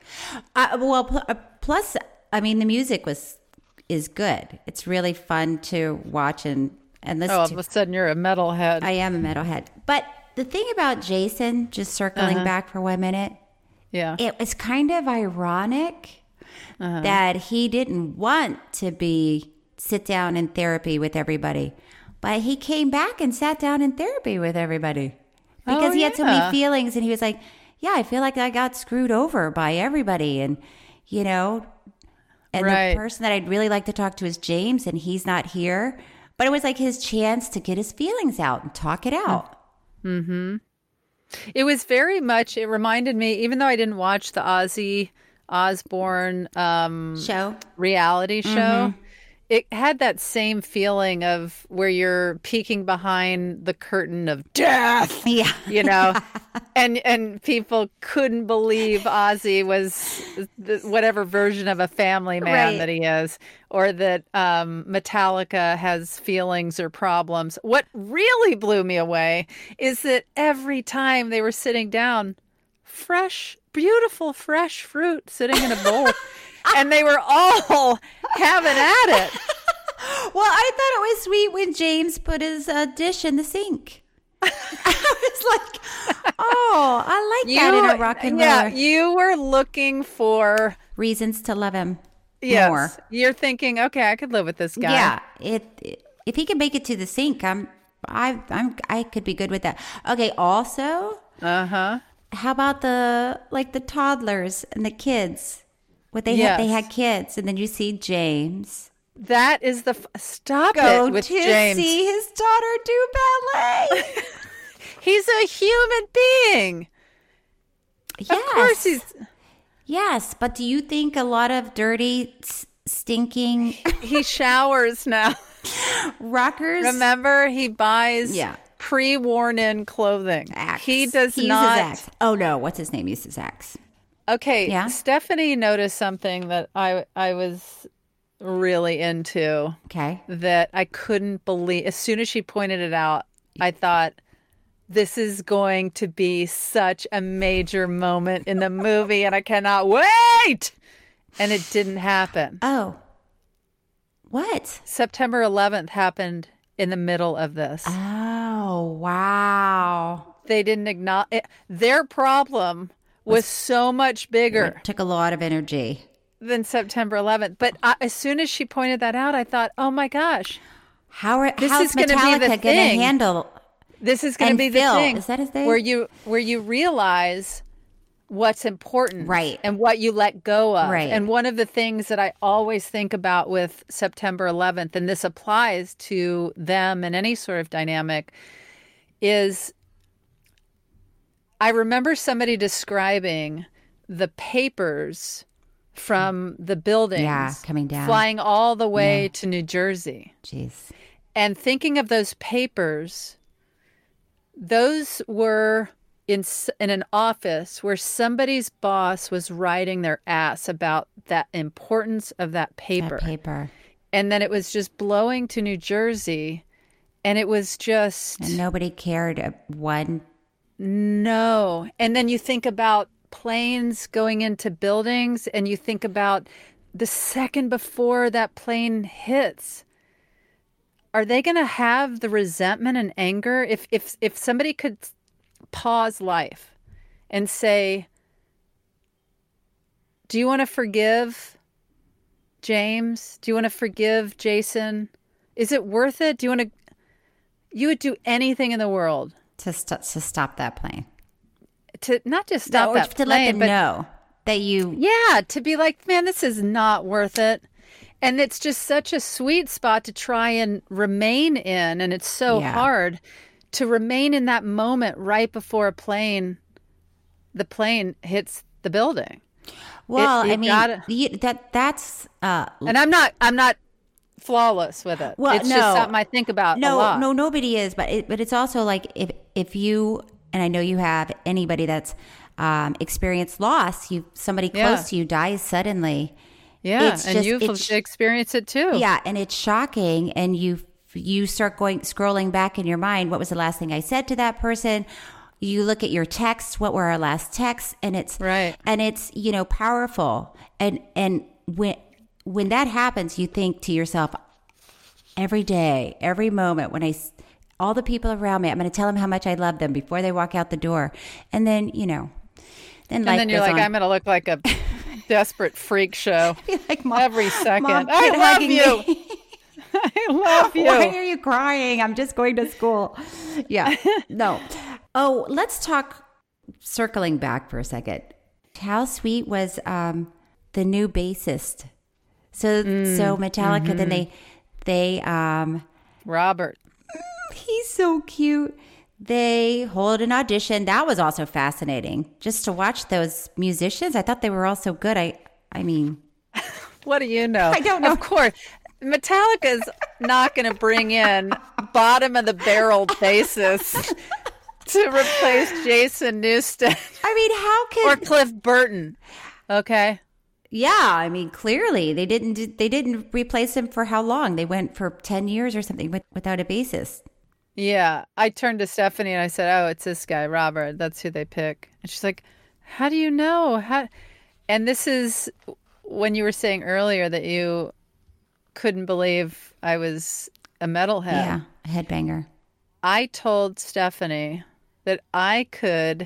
Plus, I mean, the music is good. It's really fun to watch and listen to. All of a sudden you're a metalhead. I am a metalhead. But the thing about Jason, just circling back for 1 minute, it was kind of ironic that he didn't want to sit down in therapy with everybody, but he came back and sat down in therapy with everybody because he had so many feelings, and he was like, yeah, I feel like I got screwed over by everybody, and you know, and the person that I'd really like to talk to is James, and he's not here, but it was like his chance to get his feelings out and talk it out. Mm-hmm. It was very much, it reminded me, even though I didn't watch the Ozzy Osbourne reality show, it had that same feeling of where you're peeking behind the curtain of death, you know, and people couldn't believe Ozzy was whatever version of a family man that he is, or that Metallica has feelings or problems. What really blew me away is that every time they were sitting down, beautiful fresh fruit sitting in a bowl, and they were all having at it. Well, I thought it was sweet when James put his dish in the sink. I was like, oh, I like that in a rock and roller. Yeah, you were looking for reasons to love him more. You're thinking, okay, I could live with this guy. Yeah, if he can make it to the sink, I'm I could be good with that. Okay. Also, how about the toddlers and the kids? They had kids, and then you see James. That is the stop Go it with to James. see his daughter do ballet. He's a human being. Yes. Of course he's. Yes, but do you think a lot of dirty, stinking... He showers now. Rockers? Remember, he buys pre-worn-in clothing. Axe. He does he not... uses Axe. Oh, no. What's his name? He uses Axe. Okay, Yeah? Stephanie noticed something that I was really into. Okay. That I couldn't believe. As soon as she pointed it out, I thought... This is going to be such a major moment in the movie, and I cannot wait. And it didn't happen. Oh. What? September 11th happened in the middle of this. Oh, wow. They didn't acknowledge it. Their problem was so much bigger. It took a lot of energy. Than September 11th. But as soon as she pointed that out, I thought, oh my gosh. How's Metallica going to handle... This is going to be the thing. Is that his name? Where you realize what's important, right, and what you let go of. Right. And one of the things that I always think about with September 11th, and this applies to them in any sort of dynamic, is I remember somebody describing the papers from the buildings, coming down, flying all the way to New Jersey. Jeez. And thinking of those papers. Those were in an office where somebody's boss was riding their ass about the importance of that paper. And then it was just blowing to New Jersey, and it was just... And nobody cared one... No. And then you think about planes going into buildings, and you think about the second before that plane hits... Are they going to have the resentment and anger? If somebody could pause life and say, do you want to forgive James? Do you want to forgive Jason? Is it worth it? You would do anything in the world. To stop that plane. To not just stop that to plane, let them know that you... Yeah, to be like, man, this is not worth it. And it's just such a sweet spot to try and remain in. And it's so hard to remain in that moment right before the plane hits the building. Well, that's and I'm not flawless with it. Well, it's just something I think about a lot. No, nobody is. But it's also like if you, and I know you have, anybody that's experienced loss, somebody close to you dies suddenly. Yeah, and you've experienced it too. Yeah, and it's shocking, and you start scrolling back in your mind. What was the last thing I said to that person? You look at your texts. What were our last texts? And it's right, and it's powerful. And when that happens, you think to yourself, every day, every moment, all the people around me, I'm going to tell them how much I love them before they walk out the door, and then then you're like, I'm going to look like a desperate freak show like, Mom, every second. Mom, I love you. I love you. Why are you crying? I'm just going to school. Yeah. No. Oh, let's talk, circling back for a second. How sweet was the new bassist? So Metallica, then they Robert. He's so cute. They hold an audition. That was also fascinating. Just to watch those musicians. I thought they were all so good. I mean. What do you know? I don't know. Of course. Metallica's not going to bring in bottom of the barrel bassist to replace Jason Newsted. I mean, how could... Or Cliff Burton. Okay. Yeah, I mean, clearly they didn't replace him for how long? They went for 10 years or something without a bassist. Yeah, I turned to Stephanie and I said, "Oh, it's this guy, Robert. That's who they pick." And she's like, "How do you know?" And this is when you were saying earlier that you couldn't believe I was a metalhead. Yeah, a headbanger. I told Stephanie that I could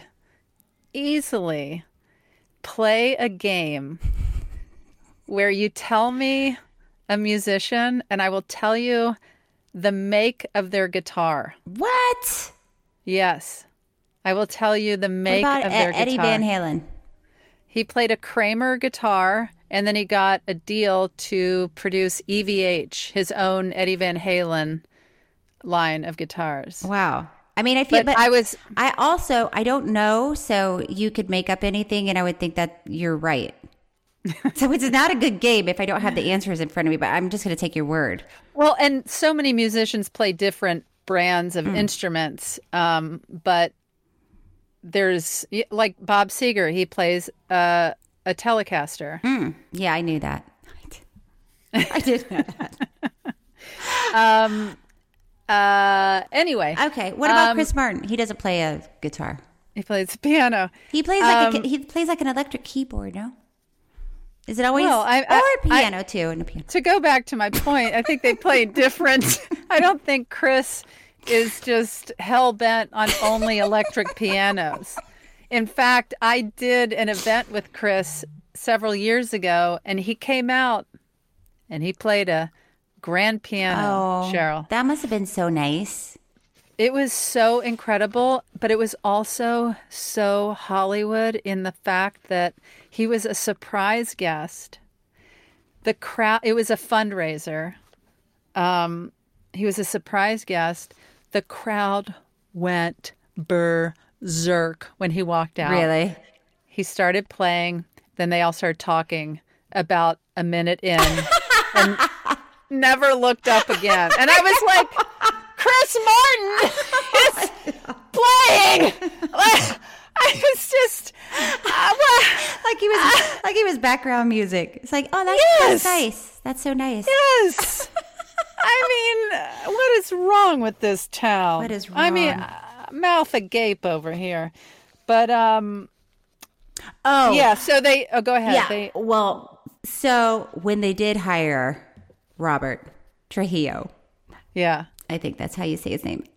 easily play a game where you tell me a musician and I will tell you the make of their guitar. What? Yes. I will tell you the make what about of their guitar. Eddie Van Halen? He played a Kramer guitar, and then he got a deal to produce EVH, his own Eddie Van Halen line of guitars. Wow. I mean, I feel, but I don't know, so you could make up anything, and I would think that you're right. So it's not a good game if I don't have the answers in front of me, but I'm just going to take your word. Well, and so many musicians play different brands of instruments, but there's, like Bob Seger, he plays a Telecaster. Yeah, I knew that. I did know that. Anyway. Okay, what about Chris Martin? He doesn't play a guitar. He plays the piano. He plays like an electric keyboard, no? Is it always or a piano too? And a piano. To go back to my point, I think they play different. I don't think Chris is just hell bent on only electric pianos. In fact, I did an event with Chris several years ago, and he came out and he played a grand piano. Cheryl, that must have been so nice. It was so incredible, but it was also so Hollywood in the fact that he was a surprise guest. The crowd, it was a fundraiser. He was a surprise guest. The crowd went berserk when he walked out. Really? He started playing, then they all started talking about a minute in and never looked up again. And I was like, Chris Martin is playing. I was just like he was background music. It's like, oh, that's nice. That's so nice. Yes. I mean, what is wrong with this town? What is wrong? I mean, mouth agape over here. But yeah. So they. Oh, go ahead. Yeah. So when they did hire Robert Trujillo, yeah, I think that's how you say his name.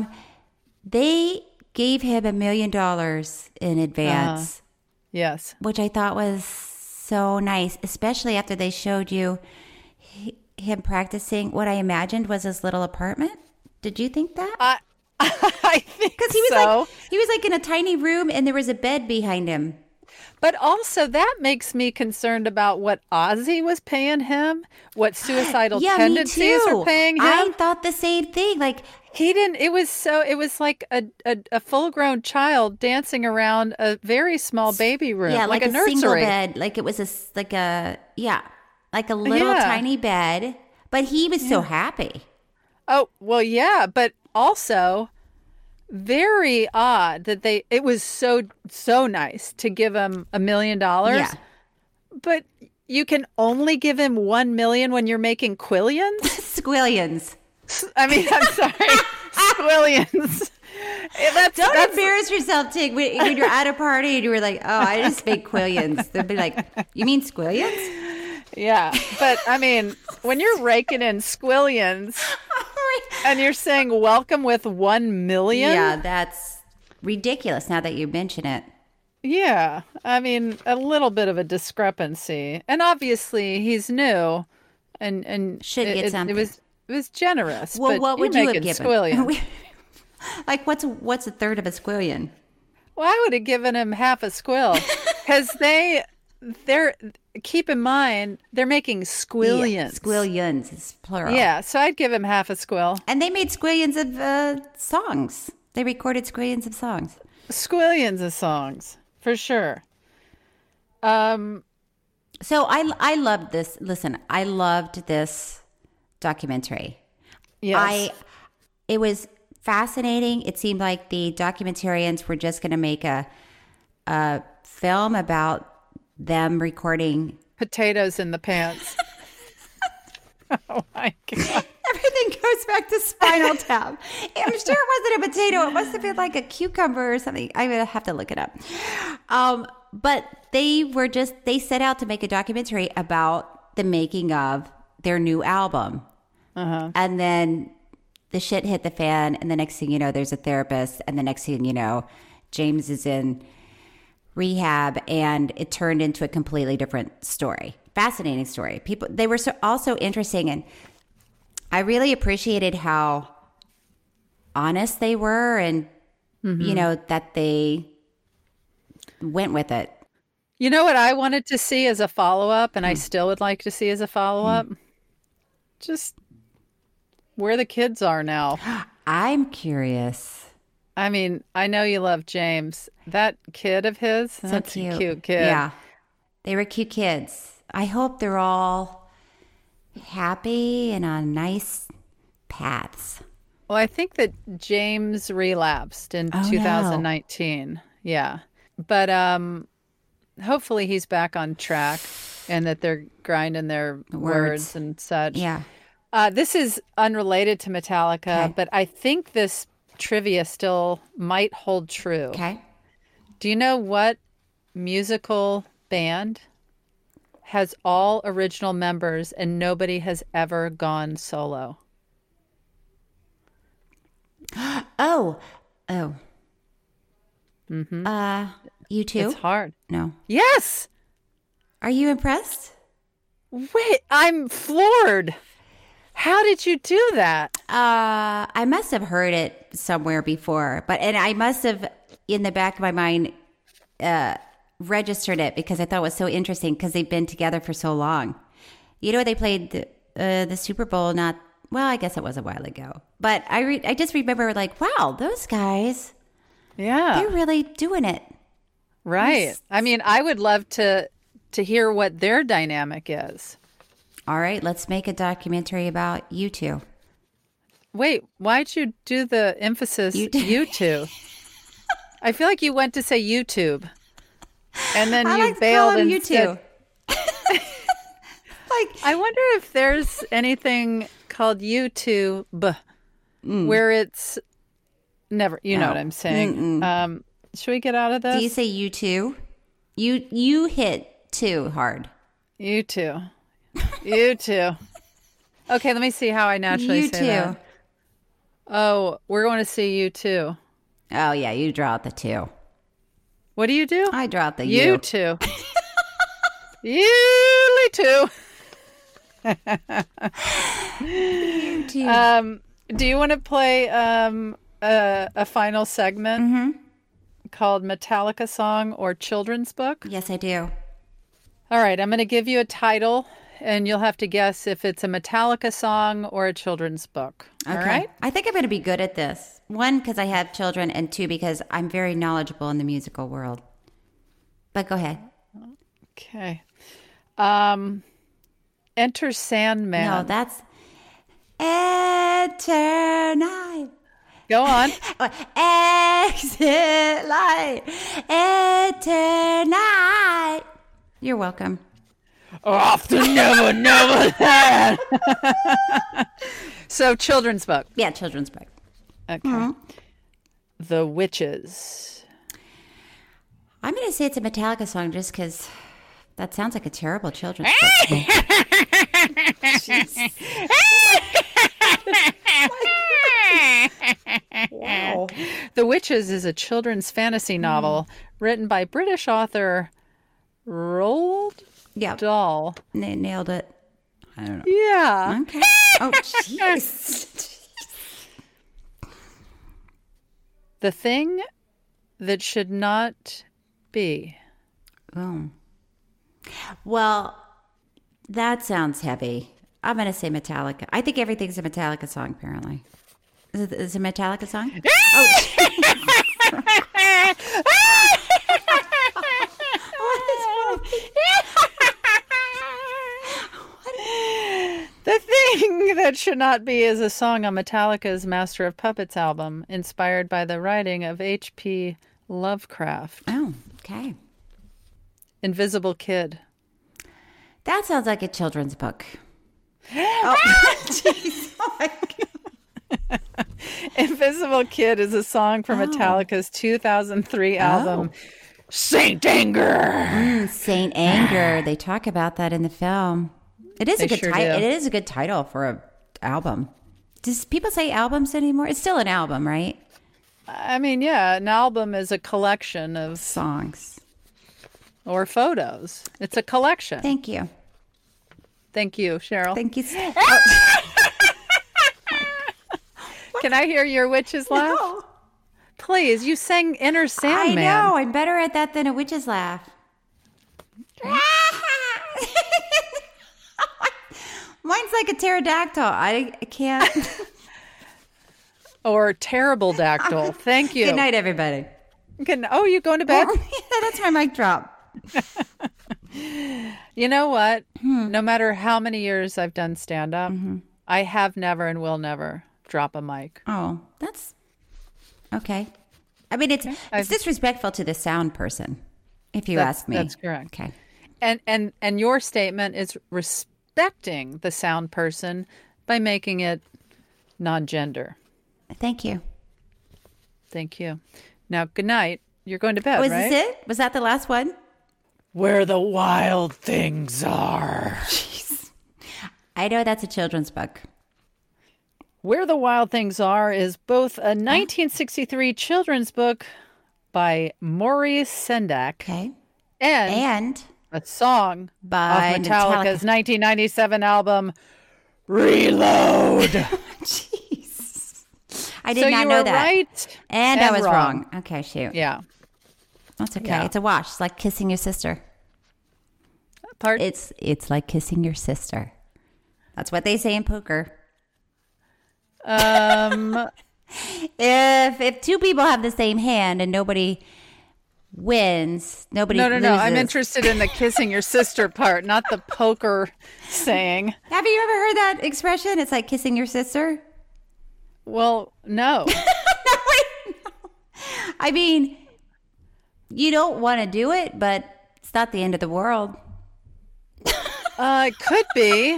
They gave him $1 million in advance. Yes. Which I thought was so nice, especially after they showed you him practicing what I imagined was his little apartment. Did you think that? I think because he was like in a tiny room and there was a bed behind him. But also that makes me concerned about what Ozzy was paying him, what suicidal tendencies were paying him. I thought the same thing. Like he didn't. It was like a full-grown child dancing around a very small baby room, yeah, like a nursery single bed. Like it was like a little tiny bed. But he was so happy. Oh well, yeah, but also very odd that it was so nice to give him $1 million. Yeah. But you can only give him 1 million when you're making quillions? Squillions. I mean, I'm sorry. Squillions. Don't embarrass yourself, Tig, when you're at a party and you were like, oh, I just made quillions. They'll be like, you mean squillions? Yeah. But I mean, when you're raking in squillions and you're saying welcome with 1 million. Yeah, that's ridiculous now that you mention it. Yeah. I mean, a little bit of a discrepancy. And obviously he's new and should get something. It was generous. Well, but what would you have given? Squillion. Like what's a third of a squillion? Well, I would have given him half a squill because they're keep in mind they're making squillions. Yeah, squillions is plural. Yeah, so I'd give him half a squill. And they made squillions of songs. They recorded squillions of songs. Squillions of songs, for sure. So I loved this. Listen, I loved this documentary. Yes. It was fascinating. It seemed like the documentarians were just going to make a film about them recording potatoes in the pants. Oh my God. Everything goes back to Spinal Tap. I'm sure it wasn't a potato. It must have been like a cucumber or something. I would have to look it up. But they set out to make a documentary about the making of their new album. Uh-huh. And then the shit hit the fan. And the next thing you know, there's a therapist. And the next thing you know, James is in rehab, and it turned into a completely different story. Fascinating story. They were also interesting, and I really appreciated how honest they were and, you know, that they went with it. You know what I wanted to see as a follow-up, and I still would like to see as a follow-up? Just where the kids are now. I'm curious. I mean, I know you love James. That kid of his, that's a cute kid. Yeah. They were cute kids. I hope they're all happy and on nice paths. Well, I think that James relapsed in 2019. No. Yeah. But hopefully he's back on track and that they're grinding their words and such. Yeah. This is unrelated to Metallica, but I think this trivia still might hold true. Okay. Do you know what musical band has all original members and nobody has ever gone solo? Oh. Mm-hmm. U2? It's hard. No. Yes. Are you impressed? Wait, I'm floored. How did you do that? I must have heard it somewhere before, and I must have, in the back of my mind, registered it because I thought it was so interesting because they've been together for so long. You know, they played the Super Bowl I guess it was a while ago. But I just remember like, wow, those guys, they're really doing it. Right. I mean, I would love to hear what their dynamic is. All right, let's make a documentary about you two. Wait, why'd you do the emphasis YouTube? I feel like you went to say YouTube, and then you bailed and YouTube. I wonder if there's anything called YouTube where it's never. You know what I'm saying? Should we get out of this? Do you say you two? You hit too hard. You two. You too. Okay, let me see how I naturally say that. Oh, we're going to see you too. Oh, yeah, you draw out the two. What do you do? I draw out the you. You too. You too. You too. Do you want to play a final segment called Metallica Song or Children's Book? Yes, I do. All right, I'm going to give you a title, and you'll have to guess if it's a Metallica song or a children's book. Okay. All right? I think I'm going to be good at this. One, because I have children, and two, because I'm very knowledgeable in the musical world. But go ahead. Okay. Enter Sandman. No, that's Enter Night. Go on. Exit light. Enter night. You're welcome. Off to never land. So, children's book. Yeah, children's book. Okay. Mm-hmm. The Witches. I'm going to say it's a Metallica song just because that sounds like a terrible children's book. Wow. The Witches is a children's fantasy novel written by British author Roald Dahl. Nailed it. I don't know. Yeah. Okay. Oh, jeez. The Thing That Should Not Be. Oh. Well, that sounds heavy. I'm going to say Metallica. I think everything's a Metallica song, apparently. Is it a Metallica song? The Thing That Should Not Be is a song on Metallica's Master of Puppets album, inspired by the writing of H.P. Lovecraft. Oh, okay. Invisible Kid. That sounds like a children's book. Oh, jeez. Oh, my God. Invisible Kid is a song from Metallica's 2003 album, Saint Anger. Saint Anger. They talk about that in the film. It is a good title. It is a good title for an album. Does people say albums anymore? It's still an album, right? I mean, yeah, an album is a collection of songs or photos. It's a collection. Thank you. Thank you, Cheryl. Thank you. Can I hear your witch's laugh? No. Please, you sang Inner Sandman. I know. I'm better at that than a witch's laugh. Mine's like a pterodactyl. I can't. Or terrible dactyl. Thank you. Good night, everybody. Oh, you going to bed? That's my mic drop. You know what? No matter how many years I've done stand-up, I have never and will never drop a mic. Oh, that's okay. I mean, it's disrespectful to the sound person, if you ask me. That's correct. Okay. And your statement is respecting the sound person by making it non-gender. Thank you. Thank you. Now, good night. You're going to bed, right? Was this it? Was that the last one? Where the wild things are. Jeez. I know that's a children's book. Where the Wild Things Are is both a 1963 children's book by Maurice Sendak and a song by of Metallica's 1997 album, Reload. Jeez. I did not know that. So you were right and I was wrong. Okay, shoot. Yeah. That's okay. Yeah. It's a wash. It's like kissing your sister. Pardon? It's like kissing your sister. That's what they say in poker. If two people have the same hand and nobody wins, nobody loses. No. I'm interested in the kissing your sister part, not the poker saying. Have you ever heard that expression? It's like kissing your sister. Well, no. No. I mean, you don't want to do it, but it's not the end of the world. It could be.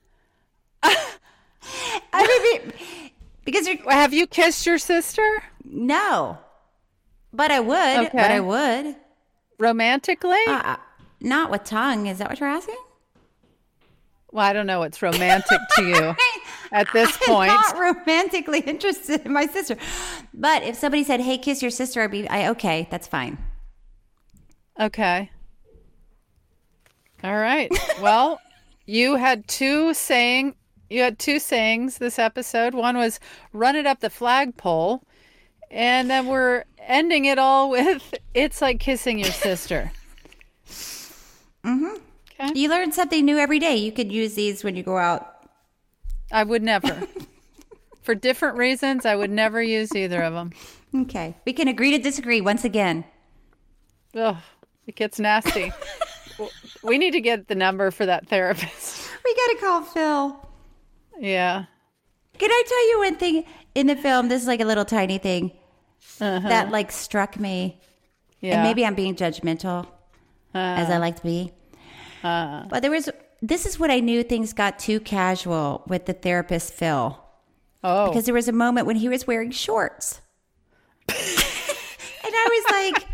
I mean, because have you kissed your sister? No, but I would. Okay. But I would romantically. Not with tongue. Is that what you're asking? Well, I don't know what's romantic to you at this point. I'm not romantically interested in my sister, but if somebody said, "Hey, kiss your sister," I'd be, okay, that's fine. Okay. All right. Well, you had two sayings this episode. One was run it up the flagpole, and then we're ending it all with it's like kissing your sister. Mm-hmm. Okay. You learn something new every day. You could use these when you go out. I would never. For different reasons, I would never use either of them. Okay. We can agree to disagree once again. Ugh, it gets nasty. We need to get the number for that therapist. We got to call Phil. Yeah. Can I tell you one thing in the film? This is like a little tiny thing that like struck me. Yeah. And maybe I'm being judgmental as I like to be. But this is what I knew things got too casual with the therapist, Phil. Oh. Because there was a moment when he was wearing shorts. And I was like,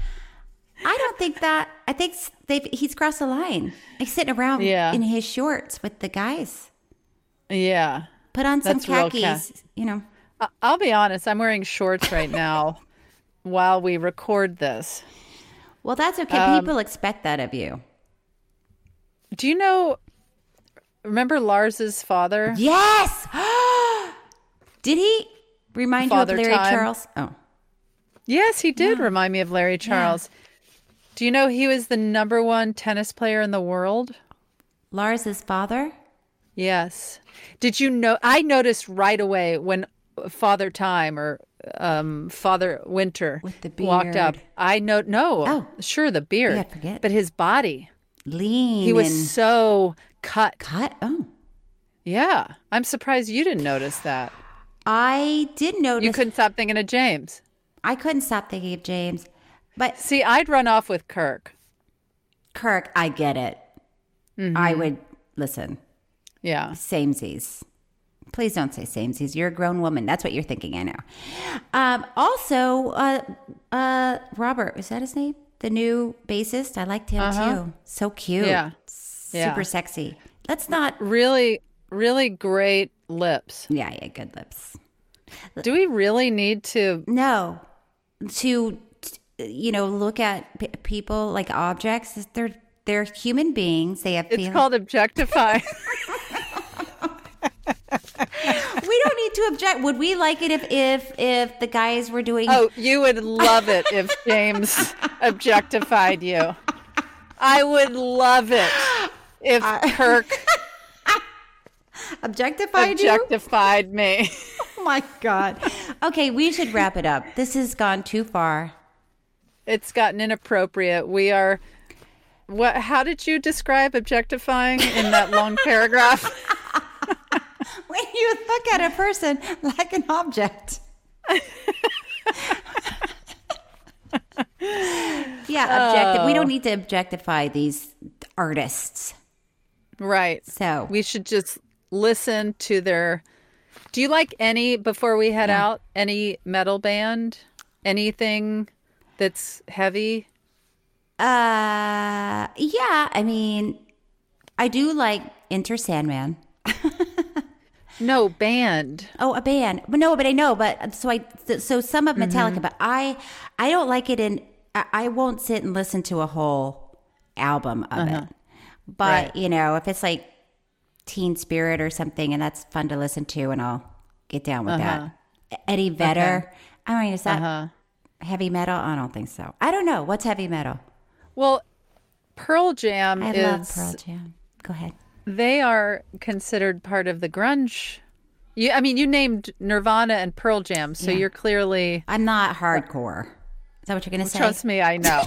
I think he's crossed the line. Like sitting around in his shorts with the guys. Yeah. Put on some khakis, you know. I'll be honest, I'm wearing shorts right now while we record this. Well, that's okay. People expect that of you. Do you remember Lars's father? Yes! Did he remind you of Larry Charles? Oh. Yes, he did remind me of Larry Charles. Yeah. Do you know he was the #1 tennis player in the world? Lars's father? Yes. Did you know? I noticed right away when Father Time or Father Winter with the beard walked up. Sure, the beard. Yeah, forget. But his body. Lean. He was so cut. Cut? Oh. Yeah. I'm surprised you didn't notice that. I did notice. You couldn't stop thinking of James. I couldn't stop thinking of James. But see, I'd run off with Kirk. Kirk, I get it. Mm-hmm. I would listen. Yeah. Samesies. Please don't say samesies. You're a grown woman. That's what you're thinking, I know. Also, Robert, is that his name? The new bassist? I liked him too. So cute. Yeah. Super sexy. Let's not... Really, really great lips. Yeah, good lips. Do we really need to... No. To, look at people like objects. They're human beings. They have feelings. It's called objectifying. We don't need to object. Would we like it if the guys were doing? Oh, you would love it if James objectified you. I would love it if Kirk objectified me. Oh my God. Okay, we should wrap it up. This has gone too far. It's gotten inappropriate. We are. What? How did you describe objectifying in that long paragraph? When you look at a person like an object. Yeah, objective. We don't need to objectify these artists. Right. So we should just listen to their. Do you like any, before we head out, any metal band? Anything that's heavy? Yeah, I mean, I do like Enter Sandman. No, band. Oh, a band. No, but I know. But so some of Metallica, but I don't like it I won't sit and listen to a whole album of it. But, if it's like Teen Spirit or something, and that's fun to listen to, and I'll get down with that. Eddie Vedder. I mean, is that heavy metal? I don't think so. I don't know. What's heavy metal? Well, Pearl Jam I love Pearl Jam. Go ahead. They are considered part of the grunge. You named Nirvana and Pearl Jam, so you're clearly... I'm not hardcore. Is that what you're going to say? Trust me, I know.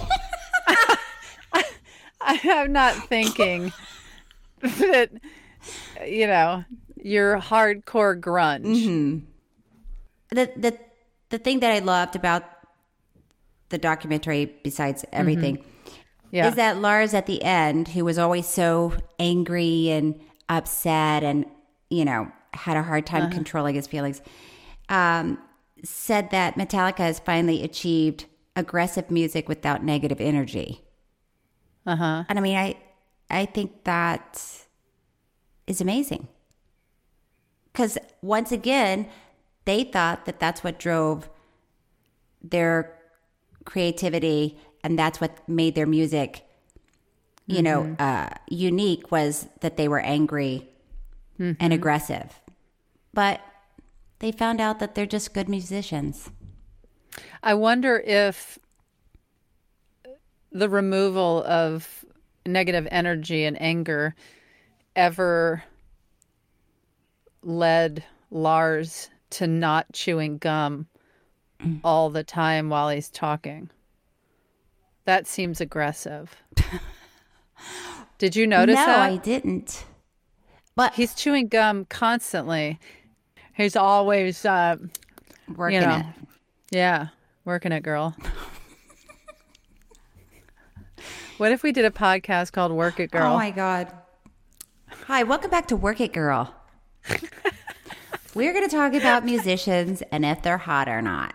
I'm not thinking that, you're hardcore grunge. Mm-hmm. The thing that I loved about the documentary, besides everything, is that Lars at the end, who was always so angry and upset and, had a hard time controlling his feelings, said that Metallica has finally achieved aggressive music without negative energy. And I mean, I think that is amazing. Because once again, they thought that that's what drove their creativity, and that's what made their music, unique, was that they were angry and aggressive. But they found out that they're just good musicians. I wonder if the removal of negative energy and anger ever led Lars to not chewing gum all the time while he's talking. That seems aggressive. Did you notice that? No, I didn't. But he's chewing gum constantly. He's always working it. Yeah, working it, girl. What if we did a podcast called Work It, Girl? Oh my God. Hi, welcome back to Work It, Girl. We're going to talk about musicians and if they're hot or not.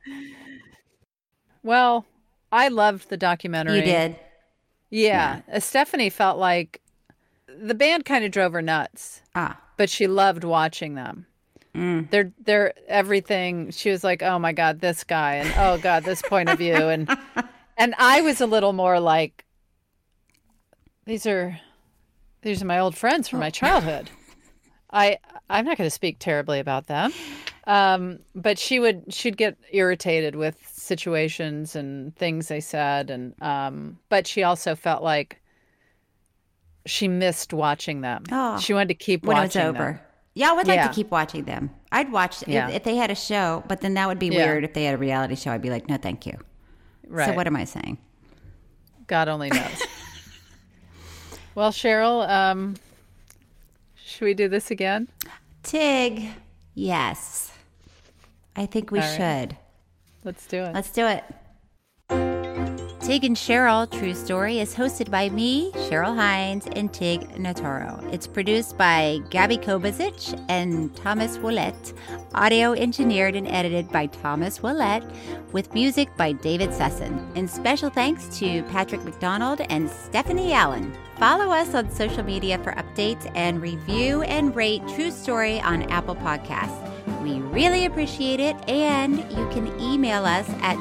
Well, I loved the documentary. You did? Yeah. Stephanie felt like the band kind of drove her nuts. But she loved watching them. They're everything. She was like, oh my God, this guy, and oh God, this point of view. And I was a little more like, these are my old friends from my childhood. I'm not going to speak terribly about them. But she'd get irritated with situations and things they said. And, but she also felt like she missed watching them. Oh, she wanted to keep when watching it was over. them. Yeah, I would like to keep watching them. I'd watch if they had a show, but then that would be weird if they had a reality show. I'd be like, no, thank you. Right. So what am I saying? God only knows. Well, Cheryl, should we do this again? Tig, yes. I think we should. Let's do it. Let's do it. Tig and Cheryl, True Story, is hosted by me, Cheryl Hines, and Tig Notaro. It's produced by Gabby Kovacic and Thomas Willett. Audio engineered and edited by Thomas Willett, with music by David Sesson. And special thanks to Patrick McDonald and Stephanie Allen. Follow us on social media for updates, and review and rate True Story on Apple Podcasts. We really appreciate it, and you can email us at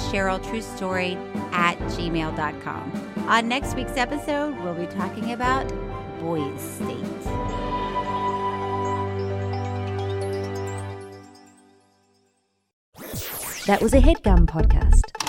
tigandcheryltruestory@gmail.com. On next week's episode, we'll be talking about Boys State. That was a HeadGum podcast.